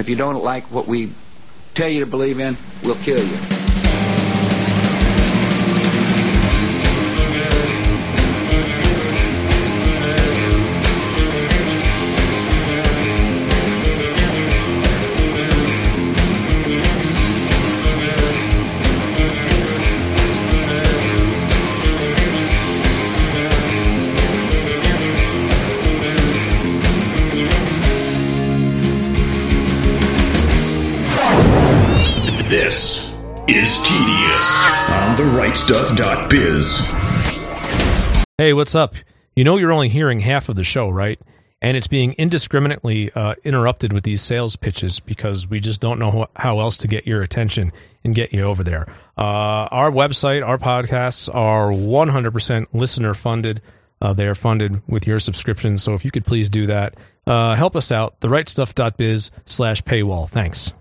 If you don't like what we tell you to believe in, we'll kill you. This is Tedious on therightstuff.biz. Hey, what's up? You know you're only hearing half of the show, right? And it's being indiscriminately interrupted with these sales pitches because we just don't know how else to get your attention and get you over there. Our website, our podcasts are 100% listener funded. They are funded with your subscription. So if you could please do that, help us out. therightstuff.biz/paywall. Thanks.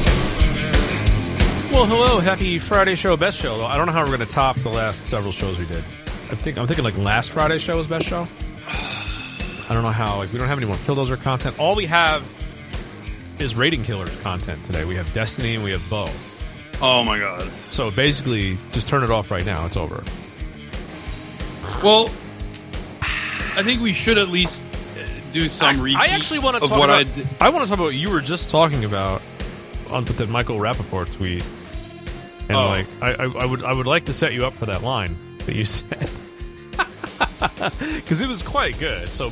Well, hello, happy Friday show, best show. I don't know how we're going to top the last several shows we did. I'm thinking like last Friday's show was best show. I don't know how. Like, we don't have any more Killdozer content. All we have is Rating Killers content today. We have Destiny and we have Bo. Oh my god! So basically, just turn it off right now. It's over. Well, I think we should at least do some repeat. I actually want to talk about. I want to talk about what you were just talking about on the Michael Rappaport tweet. And I would like to set you up for that line that you said because it was quite good. So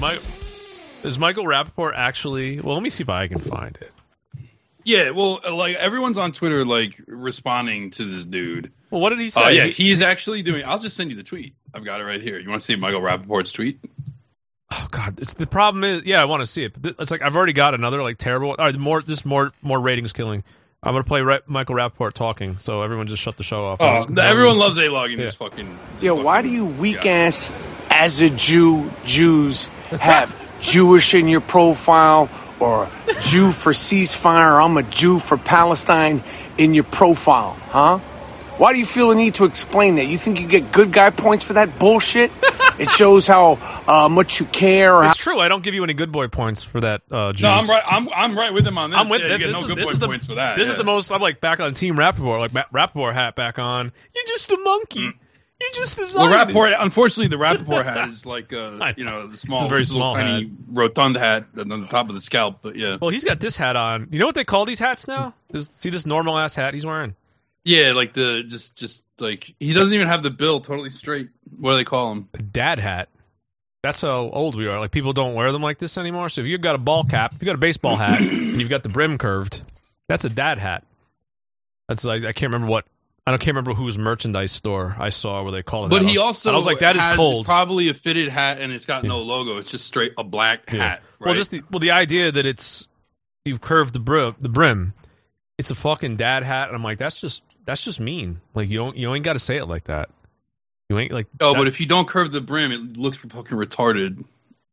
is Michael Rappaport actually? Well, let me see if I can find it. Yeah, well, like everyone's on Twitter like responding to this dude. Well, what did he say? Yeah, he's actually doing. I'll just send you the tweet. I've got it right here. You want to see Michael Rappaport's tweet? Oh God, the problem is, I want to see it. But it's like I've already got another like terrible. All right, more ratings killing. I'm going to play Michael Rappaport talking, so everyone just shut the show off. Everyone loves A-Log in this fucking... Why do you weak-ass, as a Jews have Jewish in your profile, or Jew for ceasefire, or I'm a Jew for Palestine in your profile, huh? Why do you feel the need to explain that? You think you get good guy points for that bullshit? It shows how much you care. It's true. I don't give you any good boy points for that. Jews. No, I'm right. I'm right with him on this. I'm with you get no good boy points for that. This is the most. I'm like back on Team Rappaport. Like Rappaport hat back on. You're just a monkey. You're just a Zionist. Well, unfortunately, the Rappaport hat is like the small, it's a very small, tiny, rotund hat on the top of the scalp. But yeah. Well, he's got this hat on. You know what they call these hats now? See this normal ass hat he's wearing. Yeah, like the just like he doesn't even have the bill totally straight. What do they call him? A dad hat. That's how old we are. Like people don't wear them like this anymore. So if you've got a ball cap, if you've got a baseball hat, and you've got the brim curved, that's a dad hat. That's I can't remember what. I can't remember whose merchandise store I saw where they call it. But that. he also I was like, that is cold. It's probably a fitted hat and it's got no logo. It's just straight a black hat. Right? Well, the idea that you've curved the brim. It's a fucking dad hat, and I'm like, that's just mean. Like you ain't got to say it like that. You ain't like. Oh, but if you don't curve the brim, it looks fucking retarded.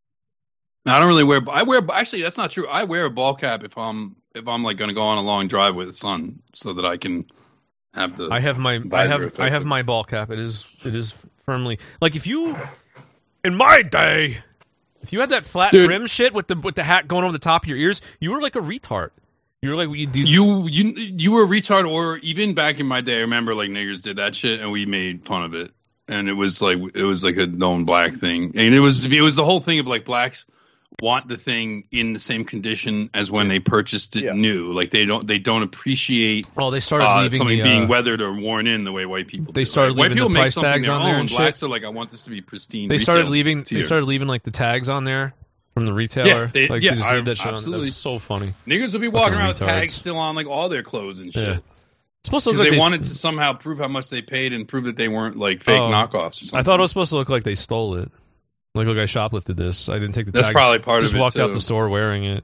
I don't really wear. Actually, that's not true. I wear a ball cap if I'm like going to go on a long drive with the sun, so that I can have the. I have my ball cap. It is firmly like if you in my day, if you had that flat brim shit with the hat going over the top of your ears, you were like a retard. You were like, you were a retard, or even back in my day, I remember like niggers did that shit, and we made fun of it, and it was like a known black thing, and it was the whole thing of like blacks want the thing in the same condition as when they purchased it new, like they don't appreciate. Oh, they started leaving something being weathered or worn in the way white people. They started leaving the price tags on there, and blacks are like, I want this to be pristine. They started leaving like the tags on there. From the retailer, just leave that shit on. That's so funny. Niggers will be walking around with tags still on like all their clothes and shit. Yeah. It's supposed to look like they wanted to somehow prove how much they paid and prove that they weren't like fake knockoffs or something. I thought it was supposed to look like they stole it. Like, look, I shoplifted this. I didn't take the tag. That's probably part of it. Just walked out the store wearing it.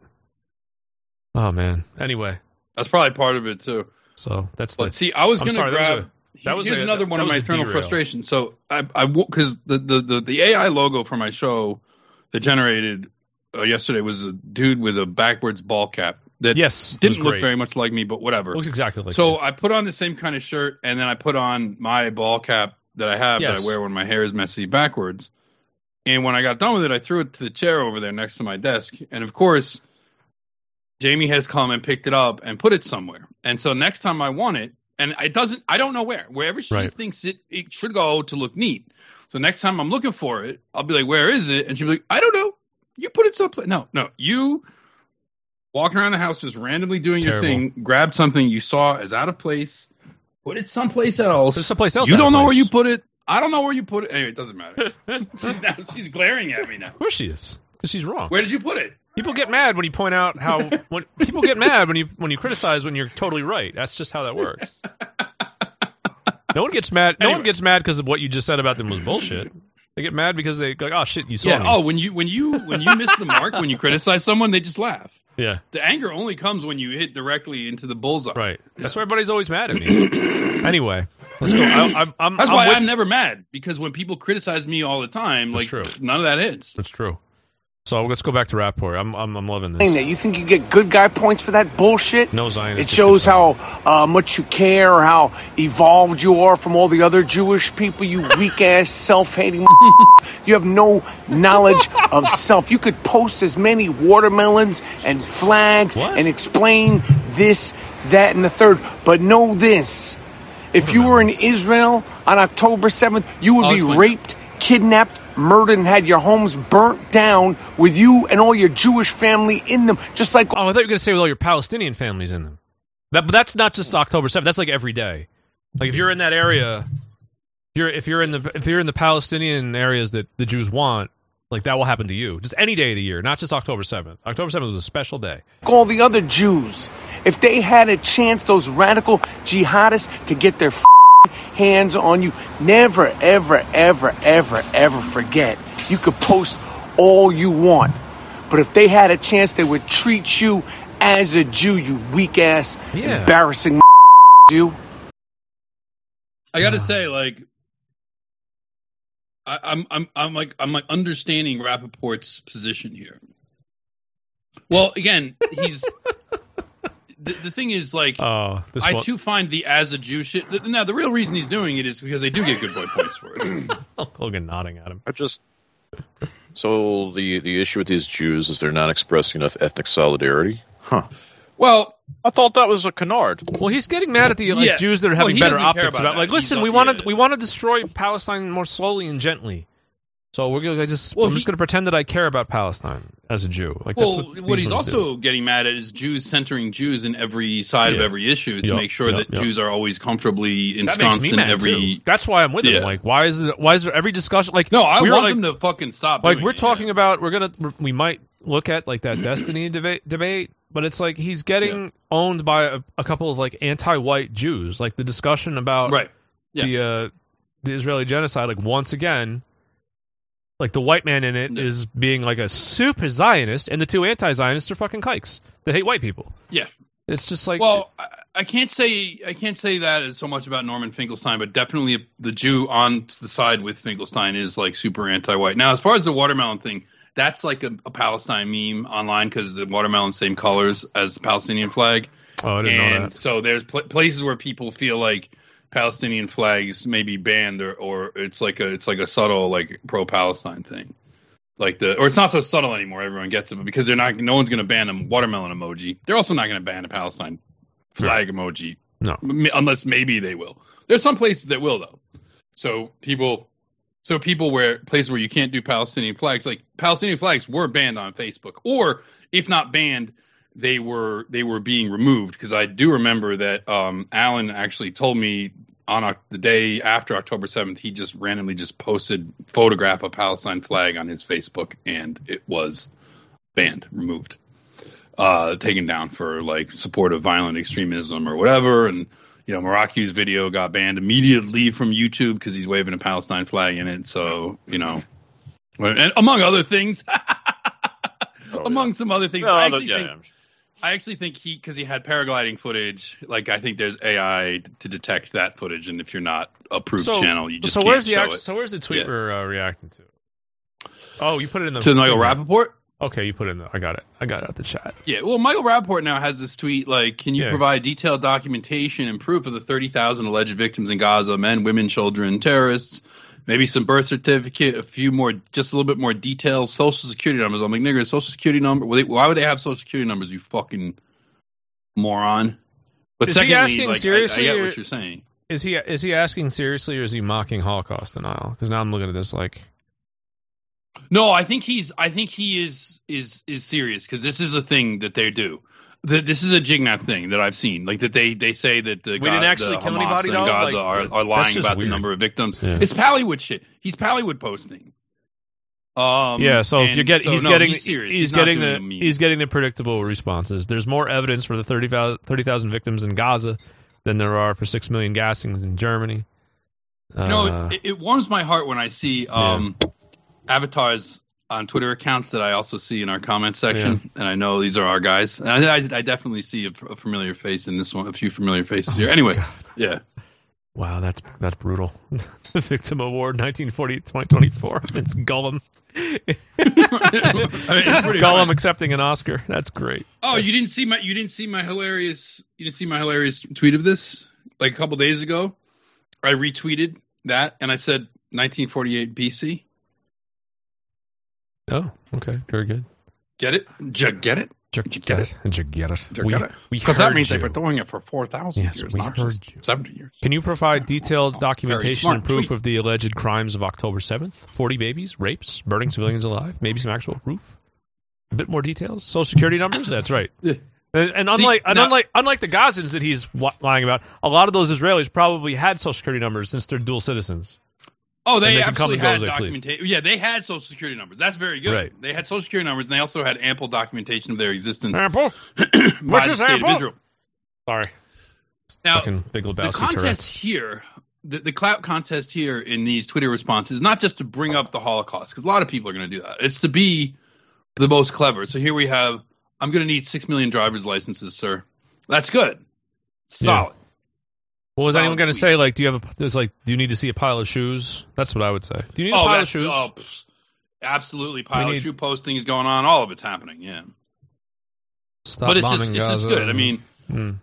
Oh man. Anyway, that's probably part of it too. So that's. But see, I was going to grab. Here's another one of my eternal frustrations. So I because the AI logo for my show that generated. Yesterday was a dude with a backwards ball cap that didn't look very much like me, but whatever. Looks exactly like so. I put on the same kind of shirt, and then I put on my ball cap that I have that I wear when my hair is messy backwards. And when I got done with it, I threw it to the chair over there next to my desk. And of course, Jamie has come and picked it up and put it somewhere. And so next time I want it, and I don't know wherever she thinks it should go to look neat. So next time I'm looking for it, I'll be like, where is it? And she'll be like, I don't know. You put it someplace. No, you walking around the house just randomly doing your thing, grabbed something you saw as out of place, put it someplace else. There's someplace else. You don't know where you put it. I don't know where you put it. Anyway, it doesn't matter. She's glaring at me now. Of course she is, because she's wrong. Where did you put it? People get mad when you point out how. When people get mad when you criticize when you're totally right. That's just how that works. No one gets mad. No one gets mad because of what you just said about them was bullshit. They get mad because they go, "Oh shit, you saw me." Oh, when you miss the mark, when you criticize someone, they just laugh. Yeah. The anger only comes when you hit directly into the bullseye. Right. That's why everybody's always mad at me. Anyway, let's go. That's why I'm never mad, because when people criticize me all the time, like none of that hits. That's true. So let's go back to Rapport. I'm loving this. You think you get good guy points for that bullshit? No Zionist. It shows how much you care, or how evolved you are from all the other Jewish people, you weak-ass, self-hating You have no knowledge of self. You could post as many watermelons and flags and explain this, that, and the third. But know this. If you were in Israel on October 7th, you would be raped, kidnapped, murdered, and had your homes burnt down with you and all your Jewish family in them, just like... Oh, I thought you were going to say with all your Palestinian families in them. But that's not just October 7th. That's like every day. Like if you're in that area, if you're in the Palestinian areas that the Jews want, like that will happen to you. Just any day of the year, not just October 7th. October 7th was a special day. All the other Jews, if they had a chance, those radical jihadists, to get their hands on you, never, ever, ever, ever, ever forget. You could post all you want, but if they had a chance, they would treat you as a Jew, you weak ass, embarrassing Jew. I gotta say, like, I'm understanding Rappaport's position here. Well, again, he's. The thing is, like, I too find the as a Jew shit. Now, the real reason he's doing it is because they do get good boy points for it. Hulk Hogan nodding at him. So the issue with these Jews is they're not expressing enough ethnic solidarity? Huh. Well, I thought that was a canard. Well, he's getting mad at the Jews that are having better optics about. Like, listen, we want to destroy Palestine more slowly and gently. So I'm just going to pretend that I care about Palestine as a Jew. Like, what he's also getting mad at is Jews centering Jews in every side of every issue to make sure that Jews are always comfortably ensconced in every. Too. That's why I'm with him. Like, why is there every discussion? Like, no, I want them to fucking stop. Like, we're talking about, we might look at like that Destiny debate, but it's like he's getting owned by a couple of like anti-white Jews. Like the discussion about the Israeli genocide. Like once again. Like, the white man in it is being, like, a super Zionist, and the two anti-Zionists are fucking kikes that hate white people. Yeah. It's just like... Well, I can't say that is so much about Norman Finkelstein, but definitely the Jew on the side with Finkelstein is, like, super anti-white. Now, as far as the watermelon thing, that's, like, a Palestine meme online because the watermelon's same colors as the Palestinian flag. Oh, I didn't know that. And so there's places where people feel like Palestinian flags may be banned, or it's like a subtle like pro-Palestine thing, or it's not so subtle anymore. Everyone gets it, but because no one's going to ban a watermelon emoji. They're also not going to ban a Palestine flag emoji, unless maybe they will. There's some places that will though. So places where you can't do Palestinian flags, like Palestinian flags were banned on Facebook, or if not banned, they were being removed, because I do remember that Alan actually told me on the day after October 7th, he just randomly just posted photograph of Palestine flag on his Facebook, and it was banned, removed, taken down for like support of violent extremism or whatever. And Meraki's video got banned immediately from YouTube because he's waving a Palestine flag in it. So and among other things, some other things. I actually think because he had paragliding footage, like I think there's AI to detect that footage, and if you're not approved channel, you just can't show it. So where's the tweet we're reacting to? Oh, you put it in the... To Michael Rappaport? Okay, you put it in the... I got it out the chat. Yeah, well, Michael Rappaport now has this tweet, like, can you provide detailed documentation and proof of the 30,000 alleged victims in Gaza, men, women, children, terrorists, maybe some birth certificate, just a little bit more details, social security numbers. I'm like, nigga, social security number. Why would they have social security numbers? You fucking moron. But Is secondly, he asking like, seriously? I get what you're saying. Is he asking seriously, or is he mocking Holocaust denial? Because now I'm looking at this like. No, I think he is serious, because this is a thing that they do. This is a Jignat thing that I've seen, like that they say that the We didn't actually the kill Hamas anybody, and though? Gaza Like, are lying just about weird. the number of victims. Yeah. It's Pallywood shit. He's Pallywood posting. Yeah, so and he's serious. He's getting the predictable responses. There's more evidence for the 30,000 victims in Gaza than there are for 6 million gassings in Germany. It warms my heart when I see avatars on Twitter accounts that I also see in our comment section, and I know these are our guys. And I definitely see a familiar face in this one, a few familiar faces here. Anyway, yeah. Wow, that's brutal. The Victim Award 1940-2024. It's Gollum. It's It's Gollum accepting an Oscar. That's great. Oh, you didn't see my hilarious tweet of this like a couple days ago? I retweeted that and I said 1948 BC. Oh, okay, very good. Get it? Get it? Did you get it? Because that means they were doing it for 4,000 Yes, years, we not heard just you. 70 years. Can you provide detailed documentation smart and proof tweet. of the alleged crimes of October 7th? 40 babies, rapes, burning civilians alive, maybe some actual proof? A bit more details? Social security numbers? That's right. Yeah. And See, unlike the Gazans that he's lying about, a lot of those Israelis probably had social security numbers since they're dual citizens. Oh, they can come absolutely and go had as they please. documentation. Yeah, they had social security numbers. That's very good. Right. They had social security numbers, and they also had ample documentation of their existence Ample? by Which the is state ample? of Israel. Sorry. Now, Fucking Big the Lebowski contest Tourette's. here, the clout contest here in these Twitter responses, is not just to bring up the Holocaust, because a lot of people are going to do that. It's to be the most clever. So here we have, I'm going to need 6 million driver's licenses, sir. That's good. Solid. Yeah. Well, was Solid anyone going to tweet. say, like, do you need to see a pile of shoes? That's what I would say. Do you need a pile of shoes? Absolutely. Pile need- of shoe posting is going on. All of it's happening, yeah. Stop But it's bombing just Gaza. good. I mean, Mm.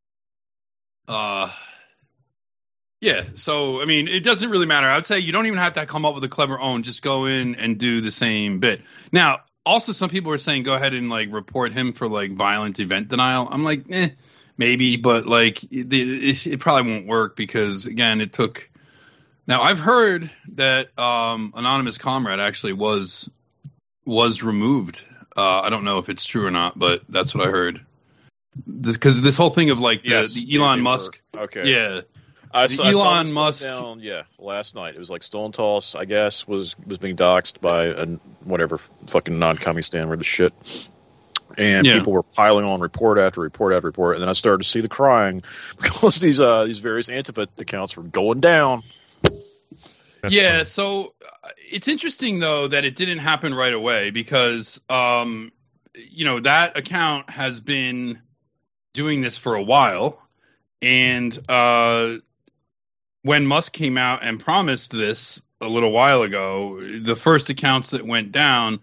yeah. So, I mean, it doesn't really matter. I would say you don't even have to come up with a clever own. Just go in and do the same bit. Now, also, some people are saying go ahead and like report him for like violent event denial. I'm like, maybe, but like it probably won't work because again, it took. Now, I've heard that Anonymous Comrade actually was removed. I don't know if it's true or not, but that's what I heard. Because this whole thing of like the Elon Musk, Okay. yeah, I The saw this Elon going Musk- down, last night. It was like Stolentoss, I guess, was being doxxed by whatever fucking non-commie stand where the shit. And Yeah. people were piling on report after report after report, and then I started to see the crying because these various Antifa accounts were going down. That's yeah. funny. So it's interesting though that it didn't happen right away because that account has been doing this for a while, and when Musk came out and promised this a little while ago, the first accounts that went down,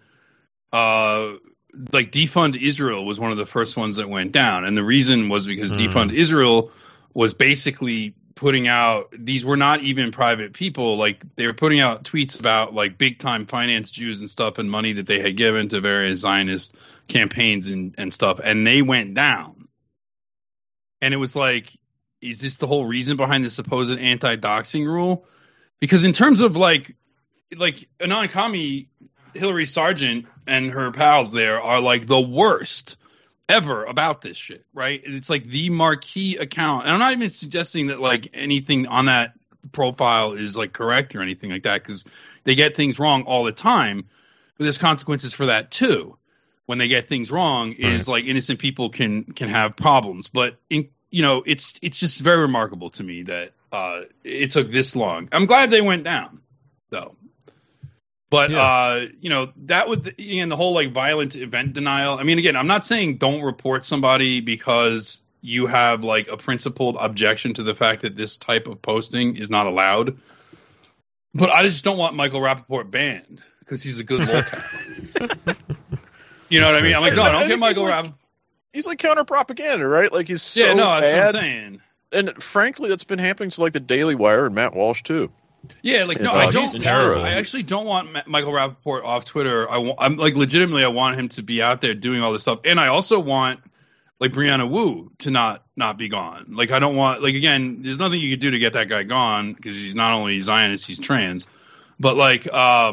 like Defund Israel was one of the first ones that went down. And the reason was because Defund Israel was basically putting out, these were not even private people. Like they were putting out tweets about like big time finance Jews and stuff and money that they had given to various Zionist campaigns and stuff. And they went down. And it was like, is this the whole reason behind the supposed anti-doxing rule? Because in terms of like Anon Kami, Hillary Sargent and her pals there are like the worst ever about this shit, right? It's like the marquee account. And I'm not even suggesting that like anything on that profile is like correct or anything like that, because they get things wrong all the time. But there's consequences for that too. When they get things wrong, is like innocent people can have problems. But it's just very remarkable to me that it took this long. I'm glad they went down, though. But that would, again, the whole like violent event denial. I mean, again, I'm not saying don't report somebody because you have like a principled objection to the fact that this type of posting is not allowed. But I just don't want Michael Rappaport banned because he's a good lolcat. You know what I mean? I'm like, no, don't get Michael Rappaport. He's like counter propaganda, right? Like he's so That's bad. what I'm saying. And frankly, that's been happening to like the Daily Wire and Matt Walsh too. Yeah, like no, And, I don't. he's terrible. I actually don't want Michael Rappaport off Twitter. I'm like legitimately, I want him to be out there doing all this stuff, and I also want like Brianna Wu to not be gone. Like I don't want like again, there's nothing you could do to get that guy gone because he's not only Zionist, he's trans, but like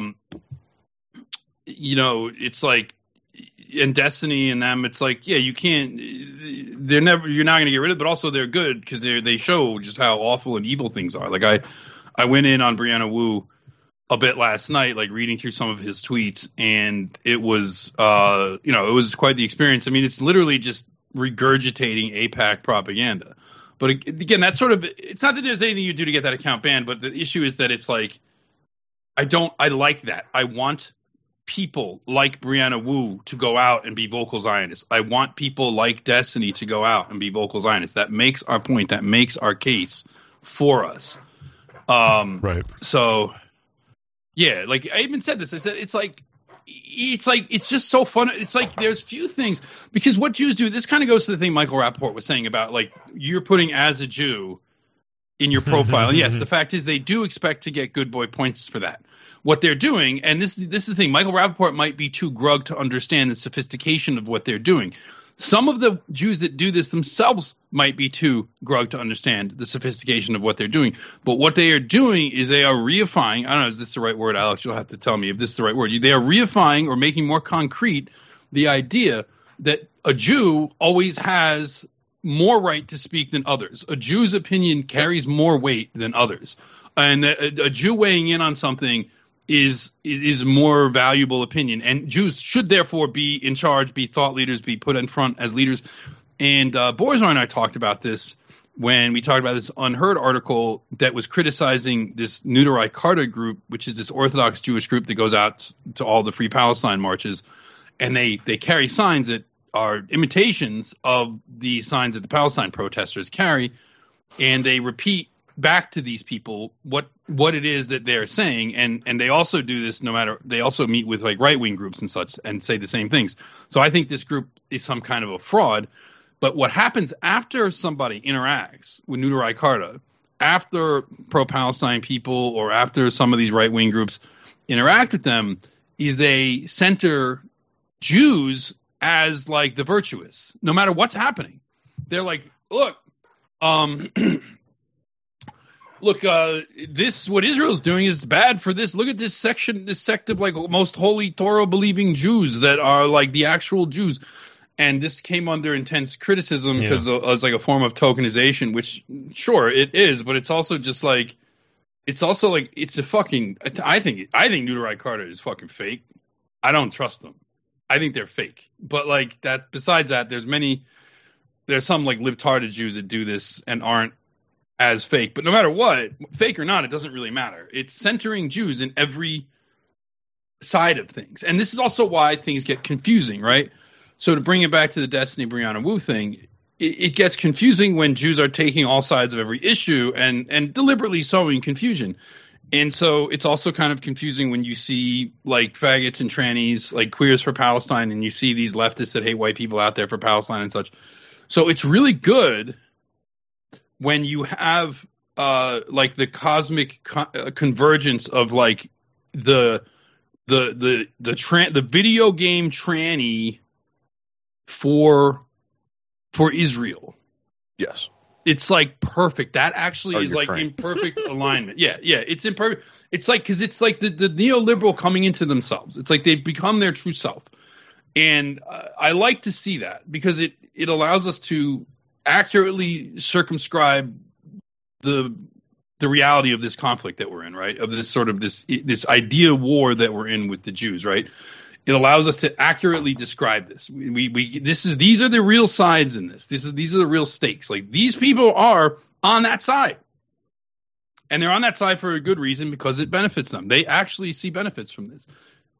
you know, it's like in Destiny and them, it's like yeah, you can't. You're not going to get rid of it, but also they're good because they show just how awful and evil things are. Like I went in on Brianna Wu a bit last night, like reading through some of his tweets, and it was, you know, it was quite the experience. I mean, it's literally just regurgitating AIPAC propaganda. But again, that's sort of, it's not that there's anything you do to get that account banned, but the issue is that it's like, I like that. I want people like Brianna Wu to go out and be vocal Zionists. I want people like Destiny to go out and be vocal Zionists. That makes our point. That makes our case for us. Right. So, yeah, like I even said this. I said it's just so fun. It's like there's few things because what Jews do. This kind of goes to the thing Michael Rappaport was saying about like you're putting as a Jew in your profile. And yes, the fact is they do expect to get good boy points for that. What they're doing, and this is the thing. Michael Rappaport might be too grug to understand the sophistication of what they're doing. Some of the Jews that do this themselves might be too grug to understand the sophistication of what they're doing. But what they are doing is they are reifying. I don't know, is this the right word, Alex? You'll have to tell me if this is the right word. They are reifying or making more concrete the idea that a Jew always has more right to speak than others. A Jew's opinion carries more weight than others. And that a Jew weighing in on something is more valuable opinion, and Jews should therefore be in charge, be thought leaders, be put in front as leaders. And Borzar and I talked about this when we talked about this Unheard article that was criticizing this Nudarai Carta group, which is this Orthodox Jewish group that goes out to all the Free Palestine marches, and they carry signs that are imitations of the signs that the Palestine protesters carry, and they repeat back to these people what it is that they're saying, and they also do this they also meet with like right-wing groups and such and say the same things. So I think this group is some kind of a fraud. But what happens after somebody interacts with Nudarai Carta, after pro-Palestine people or after some of these right-wing groups interact with them, is they center Jews as like the virtuous, no matter what's happening. They're like, look, this what Israel's doing is bad for this. Look at this sect of like most holy Torah believing Jews that are like the actual Jews. And this came under intense criticism because it was like a form of tokenization, which sure it is, but it's also just like it's a fucking. I think Nudarai Carta is fucking fake. I don't trust them. I think they're fake. But like that. Besides that, there's some like libtarded Jews that do this and aren't as fake. But no matter what, fake or not, it doesn't really matter. It's centering Jews in every side of things, and this is also why things get confusing, right? So to bring it back to the Destiny Brianna Wu thing, it gets confusing when Jews are taking all sides of every issue and deliberately sowing confusion. And so it's also kind of confusing when you see like faggots and trannies, like Queers for Palestine, and you see these leftists that hate white people out there for Palestine and such. So it's really good when you have like the cosmic convergence of like the video game tranny for Israel. Yes. It's like perfect. That actually is like Frank. in perfect alignment. Yeah, it's in perfect. It's like because it's like the neoliberal coming into themselves. It's like they've become their true self, and I like to see that because it allows us to accurately circumscribe the reality of this conflict that we're in, right? Of this sort of this idea war that we're in with the Jews, right? It allows us to accurately describe this. These are the real sides in this. These are the real stakes. Like these people are on that side, and they're on that side for a good reason because it benefits them. They actually see benefits from this.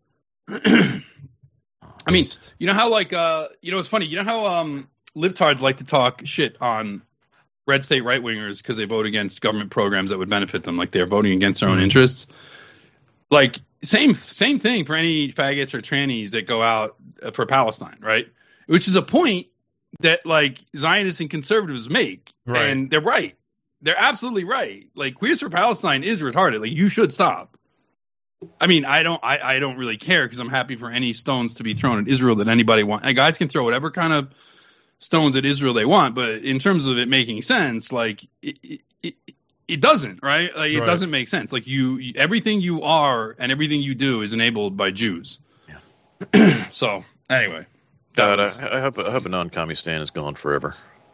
I mean, you know how like it's funny. You know how libtards like to talk shit on red state right wingers because they vote against government programs that would benefit them, like they're voting against their own interests. Like. Same thing for any faggots or trannies that go out for Palestine, right? Which is a point that like Zionists and conservatives make, right. And they're right. they're absolutely right. Like, Queers for Palestine is retarded. Like, you should stop. I mean, I don't really care because I'm happy for any stones to be thrown at Israel that anybody wants. And guys can throw whatever kind of stones at Israel they want, but in terms of it making sense, like it doesn't, right? Like it doesn't make sense. Like you everything you are and everything you do is enabled by Jews. Yeah. So anyway, God, I hope a non-commie stand is gone forever.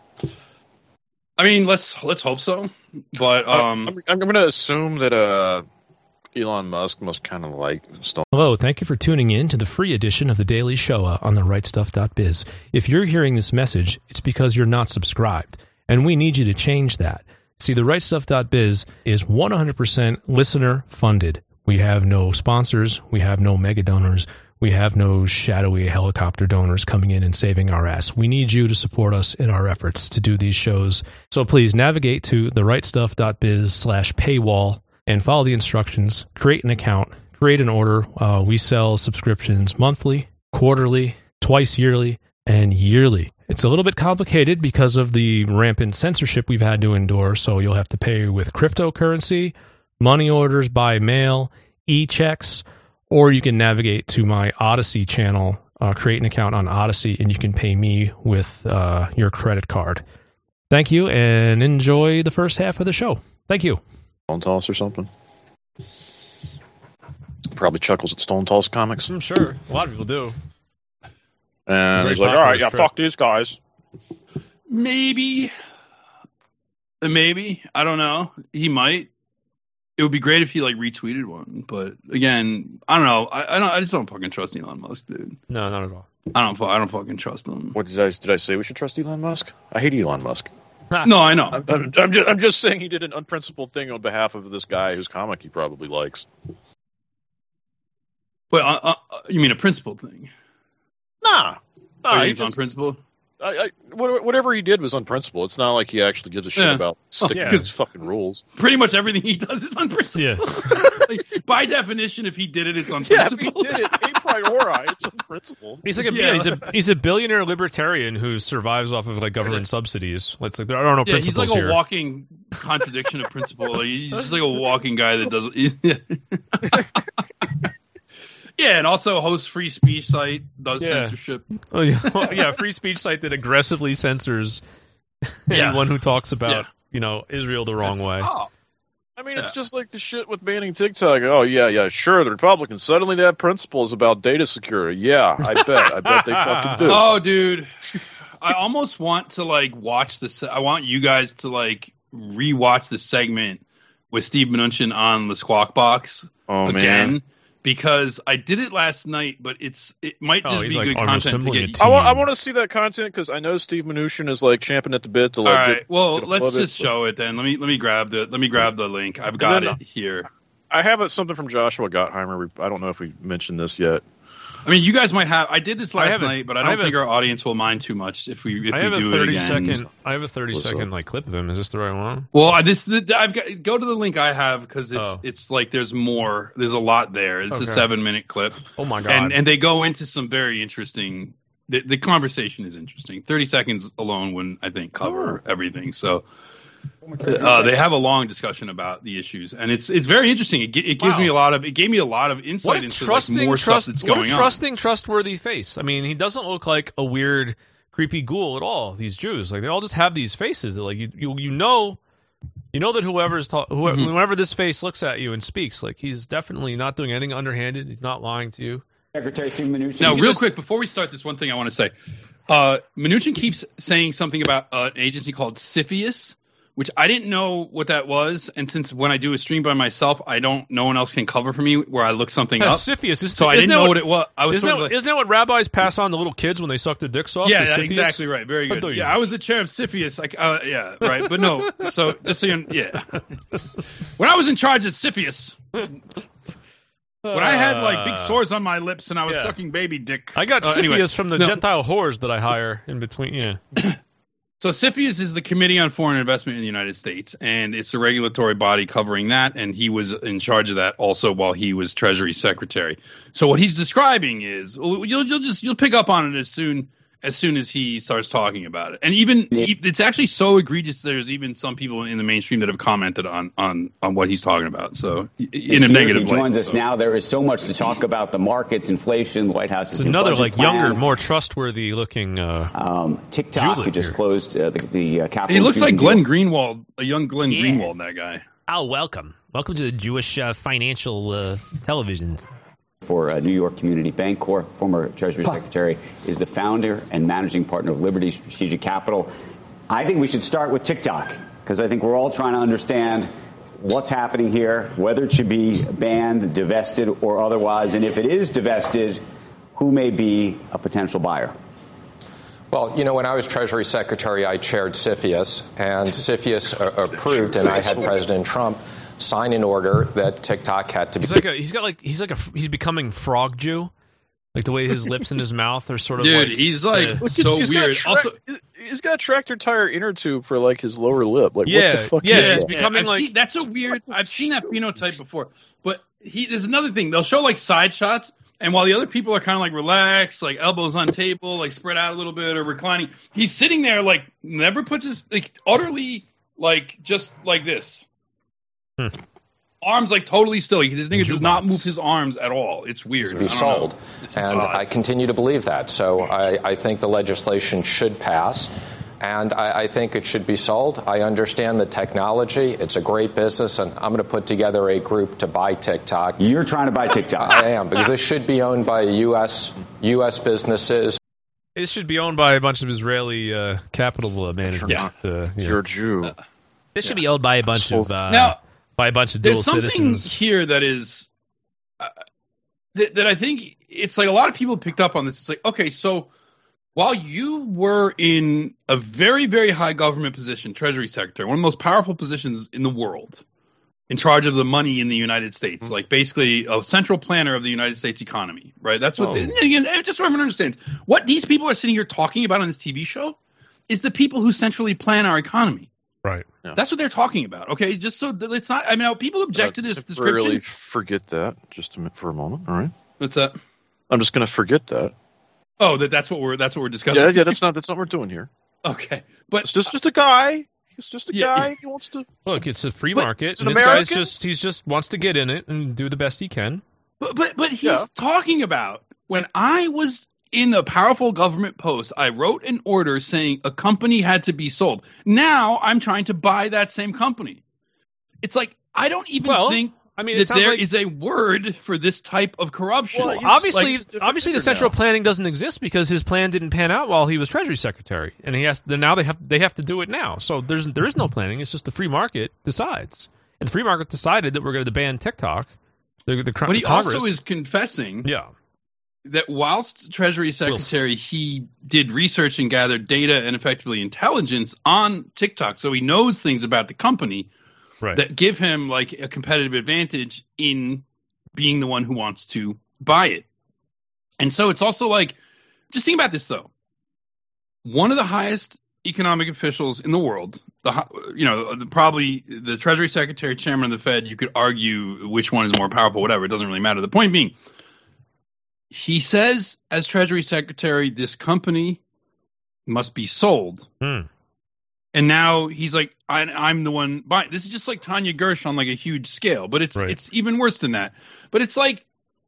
I mean, let's hope so. But I'm going to assume that Elon Musk must kind of like Stone. Hello, thank you for tuning in to the free edition of The Daily Shoah on therightstuff.biz. If you're hearing this message, it's because you're not subscribed, and we need you to change that. See, therightstuff.biz is 100% listener-funded. We have no sponsors, we have no mega donors, we have no shadowy helicopter donors coming in and saving our ass. We need you to support us in our efforts to do these shows. So please navigate to therightstuff.biz/paywall and follow the instructions, create an account, create an order. We sell subscriptions monthly, quarterly, twice yearly, and yearly. It's a little bit complicated because of the rampant censorship we've had to endure, so you'll have to pay with cryptocurrency, money orders by mail, e-checks, or you can navigate to my Odyssey channel, create an account on Odyssey, and you can pay me with your credit card. Thank you, and enjoy the first half of the show. Thank you. Stone Toss or something. Probably chuckles at Stone Toss comics. I'm sure. A lot of people do. And he's like, all right, yeah, fuck these guys. Maybe. I don't know. He might. It would be great if he like retweeted one, but again, I don't know. I just don't fucking trust Elon Musk, dude. No, not at all. I don't fucking trust him. What did I say? We should trust Elon Musk? I hate Elon Musk. No, I know. I'm just saying he did an unprincipled thing on behalf of this guy whose comic he probably likes. Well, you mean a principled thing? Nah, He's unprincipled. Whatever he did was unprincipled. It's not like he actually gives a shit about sticking to his fucking rules. Pretty much everything he does is unprincipled. Yeah. Like, by definition, if he did it, it's unprincipled. Yeah, if he did it a priori, it's unprincipled. He's like he's a billionaire libertarian who survives off of like government subsidies. It's like there are no principles he's like here. A walking contradiction of principle. Like, he's just like a walking guy that doesn't. Yeah, and also hosts free speech site, does censorship. Oh, yeah, free speech site that aggressively censors anyone who talks about Israel the wrong way. Oh. I mean, it's just like the shit with banning TikTok. Oh, yeah, sure, the Republicans suddenly have principles about data security. Yeah, I bet they fucking do. Oh, dude. I almost want to, like, watch this. I want you guys to, like, rewatch the segment with Steve Mnuchin on the Squawk Box again. Man. Because I did it last night, but it might just be good content to get. I want to see that content because I know Steve Mnuchin is like champing at the bit to like. All right, well, let's just show it then. Let me grab the link. I've got it here. I have something from Joshua Gottheimer. I don't know if we mentioned this yet. I mean, you guys might have. I did this last night, but I don't think our audience will mind too much if we do it again. I have a 30-second like clip of him. Is this the right one? Well, I've got go to the link I have because it's like there's more. There's a lot there. It's a 7-minute clip. Oh my god! And they go into some very interesting. The conversation is interesting. 30 seconds alone wouldn't, I think, cover everything. So. They have a long discussion about the issues, and it's very interesting. It gives me it gave me a lot of insight into like more stuff that's going on. What a trusting, trustworthy face. I mean, he doesn't look like a weird, creepy ghoul at all. These Jews, like they all just have these faces that, like you know that whoever this face looks at you and speaks, like he's definitely not doing anything underhanded. He's not lying to you. Secretary Steve Mnuchin. Now, real quick before we start this, one thing I want to say: Mnuchin keeps saying something about an agency called CFIUS. Which I didn't know what that was, and since when I do a stream by myself, no one else can cover for me where I look something up. CFIUS. So I didn't know what it was. Isn't that what rabbis pass on to little kids when they suck their dicks off? Yeah, exactly right. Very good. Yeah, I was the chair of CFIUS. Yeah, right. But no. So just so you know, when I was in charge of CFIUS, when I had like big sores on my lips and I was sucking baby dick, I got CFIUS from the Gentile whores that I hire in between. Yeah. So CFIUS is the Committee on Foreign Investment in the United States, and it's a regulatory body covering that, and he was in charge of that also while he was Treasury Secretary. So what he's describing is you'll pick up on it as soon as soon as he starts talking about it. And even it's actually so egregious. There's even some people in the mainstream that have commented on what he's talking about. So in a negative he joins light, us now. There is so much to talk about: the markets, inflation, the White House. It's another younger, more trustworthy looking TikTok who just closed the capital. He looks like Glenn Greenwald, a young Glenn Greenwald. That guy. Oh, welcome to the Jewish financial television. For New York Community Bancorp, former Treasury Secretary, is the founder and managing partner of Liberty Strategic Capital. I think we should start with TikTok, because I think we're all trying to understand what's happening here, whether it should be banned, divested, or otherwise. And if it is divested, who may be a potential buyer? Well, when I was Treasury Secretary, I chaired CFIUS, and CFIUS approved, and I had President Trump sign an order that TikTok had to be. He's becoming Frog Jew, like the way his lips and his mouth are sort of. Dude, he's like so weird. Also, he's got a tractor tire inner tube for like his lower lip. Like, what the fuck? He's becoming that's a weird. I've seen that phenotype before, but there's another thing. They'll show like side shots, and while the other people are kind of like relaxed, like elbows on table, like spread out a little bit or reclining, he's sitting there like never puts his utterly like just like this. Arms like totally still. This nigga does not move his arms at all. It's weird. Be sold, and I continue to believe that. So I think the legislation should pass, and I think it should be sold. I understand the technology; it's a great business, and I'm going to put together a group to buy TikTok. You're trying to buy TikTok? I am, because it should be owned by U.S. businesses. It should be owned by a bunch of Israeli capital management. You're a Jew. This should be owned by a bunch of by a bunch of dual citizens. There's something here that is that I think it's like a lot of people picked up on this. It's like, okay, so while you were in a very, very high government position, Treasury Secretary, one of the most powerful positions in the world, in charge of the money in the United States, like basically a central planner of the United States economy, right? That's what just so everyone understands. What these people are sitting here talking about on this TV show is the people who centrally plan our economy. Right. Yeah. That's what they're talking about. Okay, just so that it's not. I mean, people object to this description. Really forget that just for a moment. All right. What's that? I'm just going to forget that. Oh, that's what we're discussing. Yeah. That's not what we're doing here. Okay, but it's just a guy. He's just a guy. Yeah. He wants to look. It's a free market. And this guy's just wants to get in it and do the best he can. But he's talking about when I was in a powerful government post, I wrote an order saying a company had to be sold. Now I'm trying to buy that same company. It's like I don't even think that there is a word for this type of corruption. Well, obviously, the central planning doesn't exist because his plan didn't pan out while he was Treasury Secretary, and now they have to do it now. So there is no planning. It's just the free market decides, and the free market decided that we're going to ban TikTok. But he Congress also is confessing, that whilst Treasury Secretary, he did research and gathered data and effectively intelligence on TikTok, so he knows things about the company that give him like a competitive advantage in being the one who wants to buy it. And so it's also like, just think about this though. One of the highest economic officials in the world, probably the Treasury Secretary, Chairman of the Fed, you could argue which one is more powerful, whatever, it doesn't really matter. The point being, he says, as Treasury Secretary, this company must be sold. And now he's like, I'm the one buying. This is just like Tanya Gersh on like a huge scale, but it's even worse than that. But it's like,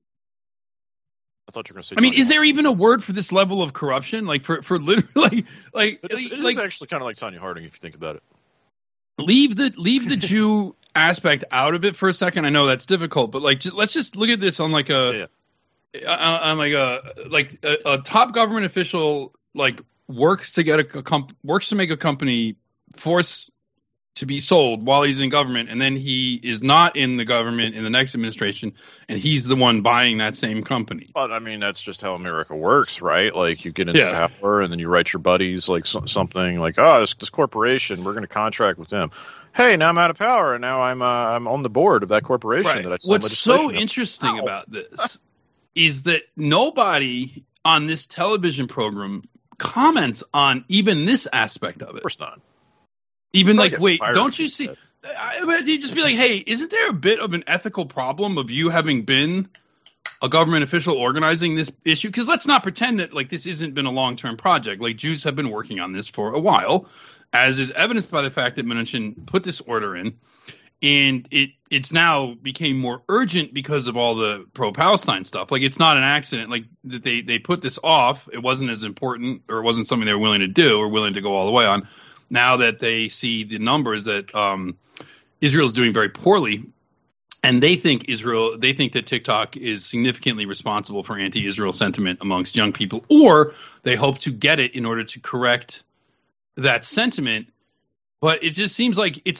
I thought you were going to say. I mean, is there even a word for this level of corruption? Like for literally, it is actually kind of like Tanya Harding if you think about it. Leave the Jew aspect out of it for a second. I know that's difficult, but like, let's just look at this on like a. On like a top government official like works to get works to make a company force to be sold while he's in government, and then he is not in the government in the next administration, and he's the one buying that same company. But I mean, that's just how America works, right? Like you get into power, and then you write your buddies like something like, "Oh, this corporation, we're going to contract with them." Hey, now I'm out of power, and now I'm on the board of that corporation. That I signed What's so interesting about this is that nobody on this television program comments on even this aspect of it. Of course not. Even like, wait, don't you see? You just be like, hey, isn't there a bit of an ethical problem of you having been a government official organizing this issue? Because let's not pretend that like this isn't been a long-term project. Like Jews have been working on this for a while, as is evidenced by the fact that Mnuchin put this order in, and it's now became more urgent because of all the pro-Palestine stuff. Like it's not an accident. Like that they put this off. It wasn't as important, or it wasn't something they were willing to do or willing to go all the way on. Now that they see the numbers that Israel is doing very poorly. And they think that TikTok is significantly responsible for anti-Israel sentiment amongst young people, or they hope to get it in order to correct that sentiment. But it just seems like it's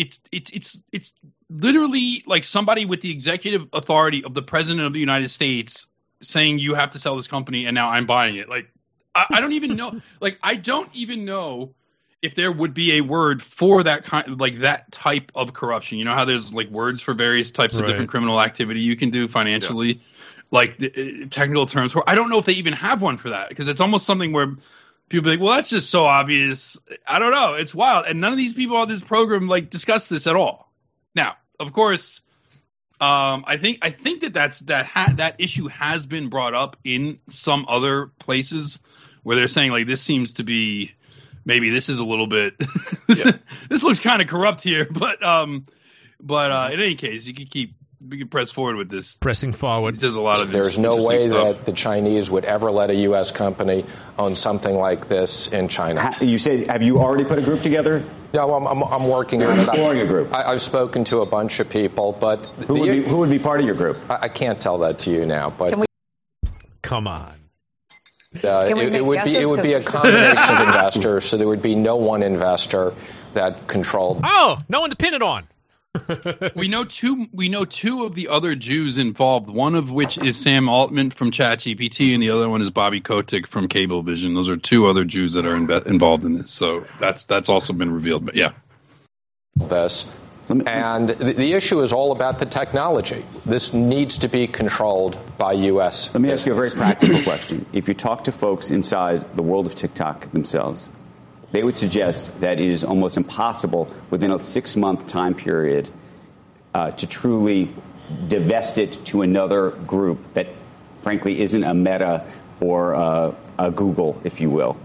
literally like somebody with the executive authority of the president of the United States saying you have to sell this company, and now I'm buying it. Like I don't even know. Like I don't even know if there would be a word for that kind, like that type of corruption. You know how there's like words for various types of different criminal activity you can do financially, like technical terms for. I don't know if they even have one for that, because it's almost something where people be like, well, that's just so obvious. I don't know. It's wild. And none of these people on this program like discuss this at all. Now, of course, I think that issue has been brought up in some other places where they're saying like this seems to be. Maybe this is a little bit. This looks kind of corrupt here, but in any case, we can press forward with this. Pressing forward. There's a lot of. There's no way stuff. that the Chinese would ever let a U.S. company own something like this in China. You said, have you already put a group together? Yeah, well, I'm working on it. Exploring a group. I've spoken to a bunch of people, but who would be part of your group? I can't tell that to you now, but come on. It would be a combination of investors, so there would be no one investor that controlled. Oh, no one to pin it on. We know two of the other Jews involved. One of which is Sam Altman from ChatGPT, and the other one is Bobby Kotick from Cablevision. Those are two other Jews that are involved in this. So that's also been revealed. But yeah, this. And the issue is all about the technology. This needs to be controlled by U.S. Let me ask you a very practical question. If you talk to folks inside the world of TikTok themselves, they would suggest that it is almost impossible within a 6-month time period to truly divest it to another group that, frankly, isn't a Meta or a Google, if you will.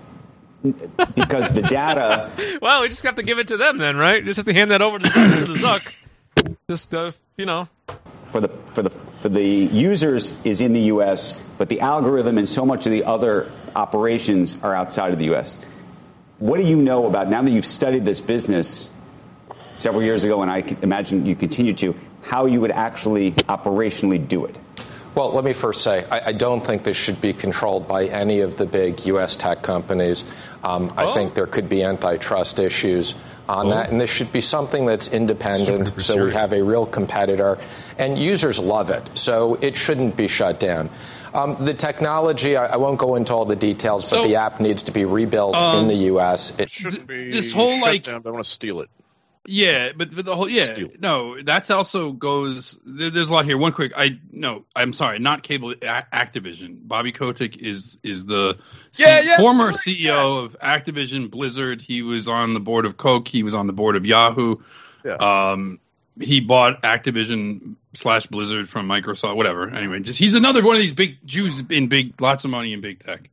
Because the data. Well, we just have to give it to them then, right? Just have to hand that over to the Zuck. Just for the users is in the U.S., but the algorithm and so much of the other operations are outside of the U.S. What do you know about, now that you've studied this business several years ago, and I imagine you continue to, how you would actually operationally do it? Well, let me first say, I don't think this should be controlled by any of the big U.S. tech companies. I think there could be antitrust issues on that, and this should be something that's independent, so we have a real competitor, and users love it, so it shouldn't be shut down. The technology, I won't go into all the details, but the app needs to be rebuilt in the U.S. It shouldn't be this whole shut down. They want to steal it. Yeah, but the whole no, that's also goes. There's a lot here. One quick, I'm sorry, not cable. Activision. Bobby Kotick is the former CEO of Activision Blizzard. He was on the board of Coke. He was on the board of Yahoo. Yeah. He bought Activision / Blizzard from Microsoft. Whatever. Anyway, he's another one of these big Jews in lots of money in big tech.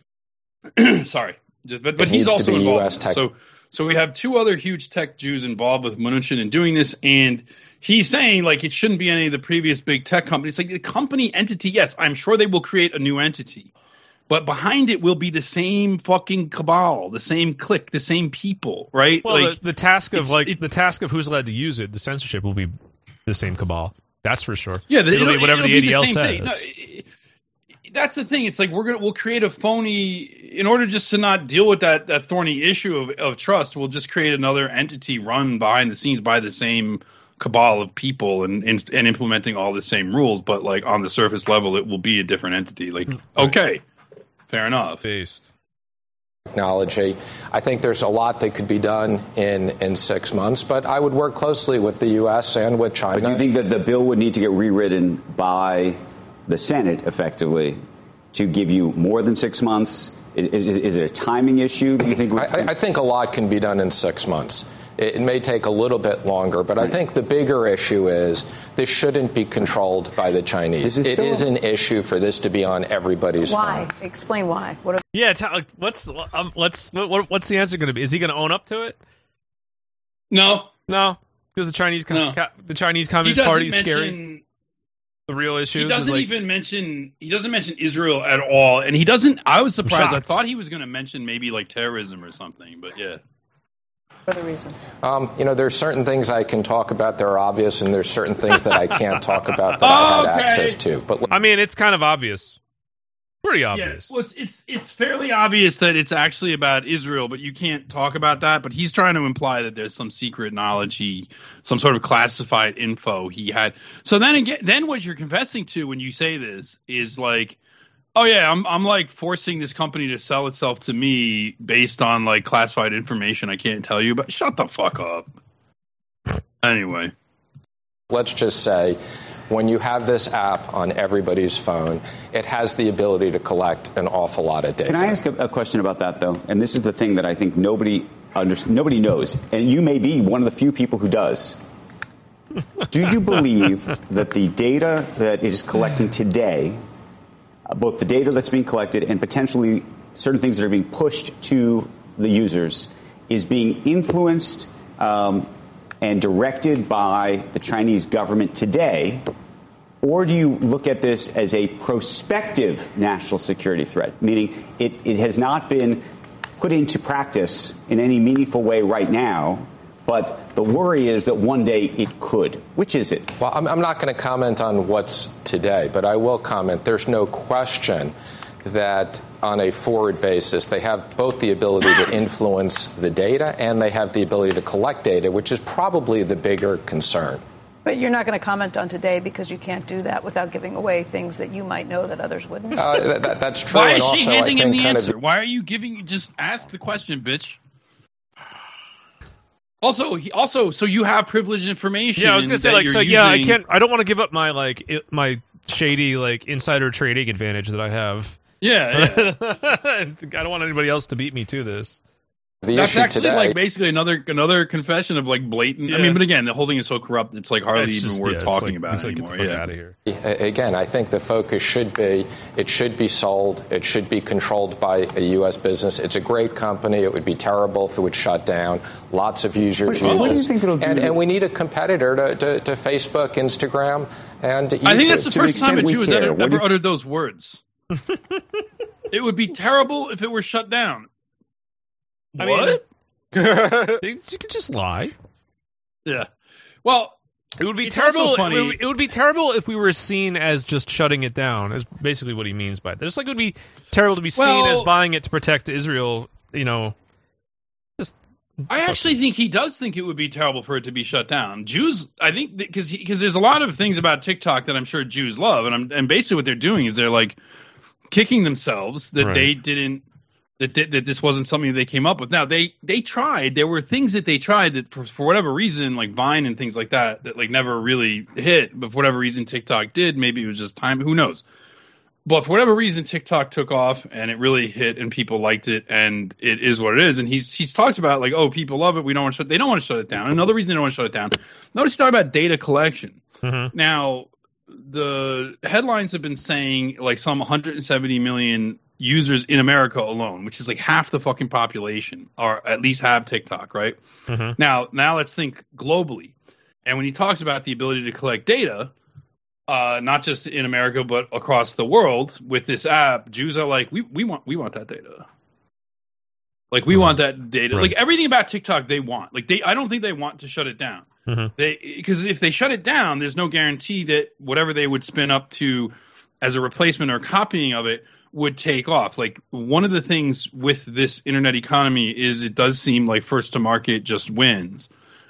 Sorry, but he's also involved. US tech. So we have two other huge tech Jews involved with Mnuchin in doing this, and he's saying, like, it shouldn't be any of the previous big tech companies. Like, the company entity, yes, I'm sure they will create a new entity, but behind it will be the same fucking cabal, the same clique, the same people, right? Well, like, the task of who's allowed to use it, the censorship will be the same cabal. That's for sure. Yeah, it'll be whatever the ADL says. No, that's the thing. It's like we'll create a phony, in order just to not deal with that thorny issue of trust. We'll just create another entity run behind the scenes by the same cabal of people and implementing all the same rules. But like on the surface level, it will be a different entity. Like, okay, fair enough. Based technology. I think there's a lot that could be done in 6 months, but I would work closely with the U.S. and with China. But do you think that the bill would need to get rewritten by the Senate, effectively, to give you more than 6 months? Is it a timing issue? Do you think? I think a lot can be done in 6 months. It may take a little bit longer, but I think the bigger issue is this shouldn't be controlled by the Chinese. It is an issue for this to be on everybody's phone. Why? Explain why. What's the answer going to be? Is he going to own up to it? No, because the Chinese Communist Party is scary. The real issue. He doesn't even mention. He doesn't mention Israel at all, and he doesn't. I was surprised. I thought he was going to mention maybe like terrorism or something, but yeah. What are the reasons? There's certain things I can talk about that are obvious, and there's certain things that I can't talk about that I had access to. But I mean, it's kind of obvious. Pretty obvious. Yeah, well, it's fairly obvious that it's actually about Israel, but you can't talk about that. But he's trying to imply that there's some secret knowledge, some sort of classified info he had. So then what you're confessing to when you say this is like, oh yeah, I'm like forcing this company to sell itself to me based on like classified information I can't tell you, but shut the fuck up. Anyway. Let's just say when you have this app on everybody's phone, it has the ability to collect an awful lot of data. Can I ask a question about that, though? And this is the thing that I think nobody knows, and you may be one of the few people who does. Do you believe that the data that it is collecting today, both the data that's being collected and potentially certain things that are being pushed to the users, is being influenced and directed by the Chinese government today? Or do you look at this as a prospective national security threat, meaning it has not been put into practice in any meaningful way right now, but the worry is that one day it could? Which is it? Well, I'm not going to comment on what's today, but I will comment. There's no question that on a forward basis, they have both the ability to influence the data and they have the ability to collect data, which is probably the bigger concern. But you're not going to comment on today because you can't do that without giving away things that you might know that others wouldn't. That's true. Why is she handing him the answer? Why are you giving? Just ask the question, bitch. Also, so you have privileged information. Yeah, I was going to say, like, so using... yeah, I don't want to give up my my shady insider trading advantage that I have. Yeah. I don't want anybody else to beat me to this. That's actually basically another confession of blatant. Yeah. I mean, but again, the whole thing is so corrupt. It's hardly even worth talking about anymore. Get the fuck out of here. Again, I think the focus should be sold. It should be controlled by a U.S. business. It's a great company. It would be terrible if it would shut down. Lots of users use it. What do you think it'll do? And we need a competitor to Facebook, Instagram, and YouTube. I think that's the first time a Jew has ever uttered those words. It would be terrible if it were shut down. What? You could just lie. Yeah. Well, it would be terrible. It would be terrible if we were seen as just shutting it down. Is basically what he means by that. Just it would be terrible to be seen as buying it to protect Israel. I actually think he does think it would be terrible for it to be shut down. Jews, I think, because there's a lot of things about TikTok that I'm sure Jews love, and basically what they're doing is they're kicking themselves that they didn't. That this wasn't something they came up with. Now they tried. There were things that they tried that for whatever reason, like Vine and things like that never really hit. But for whatever reason, TikTok did. Maybe it was just time. Who knows? But for whatever reason, TikTok took off and it really hit and people liked it and it is what it is. And he's talked about people love it. They don't want to shut it down. Another reason they don't want to shut it down. Notice he talked about data collection. Mm-hmm. Now the headlines have been saying some 170 million users in America alone, which is half the fucking population, or at least have TikTok, right? Mm-hmm. Now let's think globally. And when he talks about the ability to collect data, not just in America but across the world with this app, Jews are we want that data. We want that data. Right. Everything about TikTok they want. I don't think they want to shut it down. Mm-hmm. Because if they shut it down, there's no guarantee that whatever they would spin up to as a replacement or copying of it would take off. One of the things with this internet economy is it does seem like first to market just wins.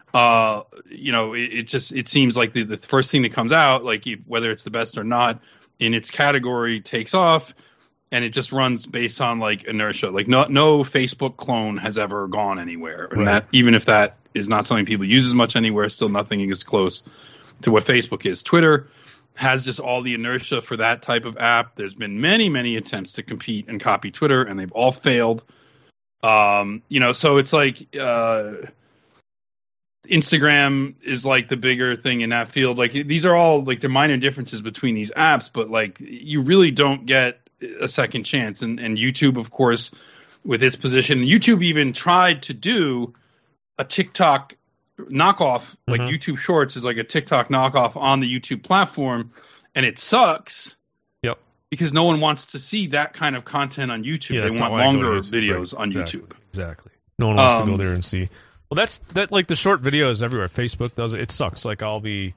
It seems like the first thing that comes out, whether it's the best or not in its category, takes off, and it just runs based on inertia. No Facebook clone has ever gone anywhere, and that even if that is not something people use as much anywhere, still nothing is close to what Facebook is. Twitter has just all the inertia for that type of app. There's been many, many attempts to compete and copy Twitter, and they've all failed. So it's Instagram is like the bigger thing in that field. Like these are all like the minor differences between these apps, but like you really don't get a second chance. And YouTube, of course, with its position, YouTube even tried to do a TikTok knockoff, like YouTube Shorts is like a TikTok knockoff on the YouTube platform, and it sucks. Yep. Because no one wants to see that kind of content on YouTube. They want longer videos on YouTube. Exactly. No one wants to go there and see. Well, that like the short videos everywhere. Facebook does it. It sucks. Like I'll be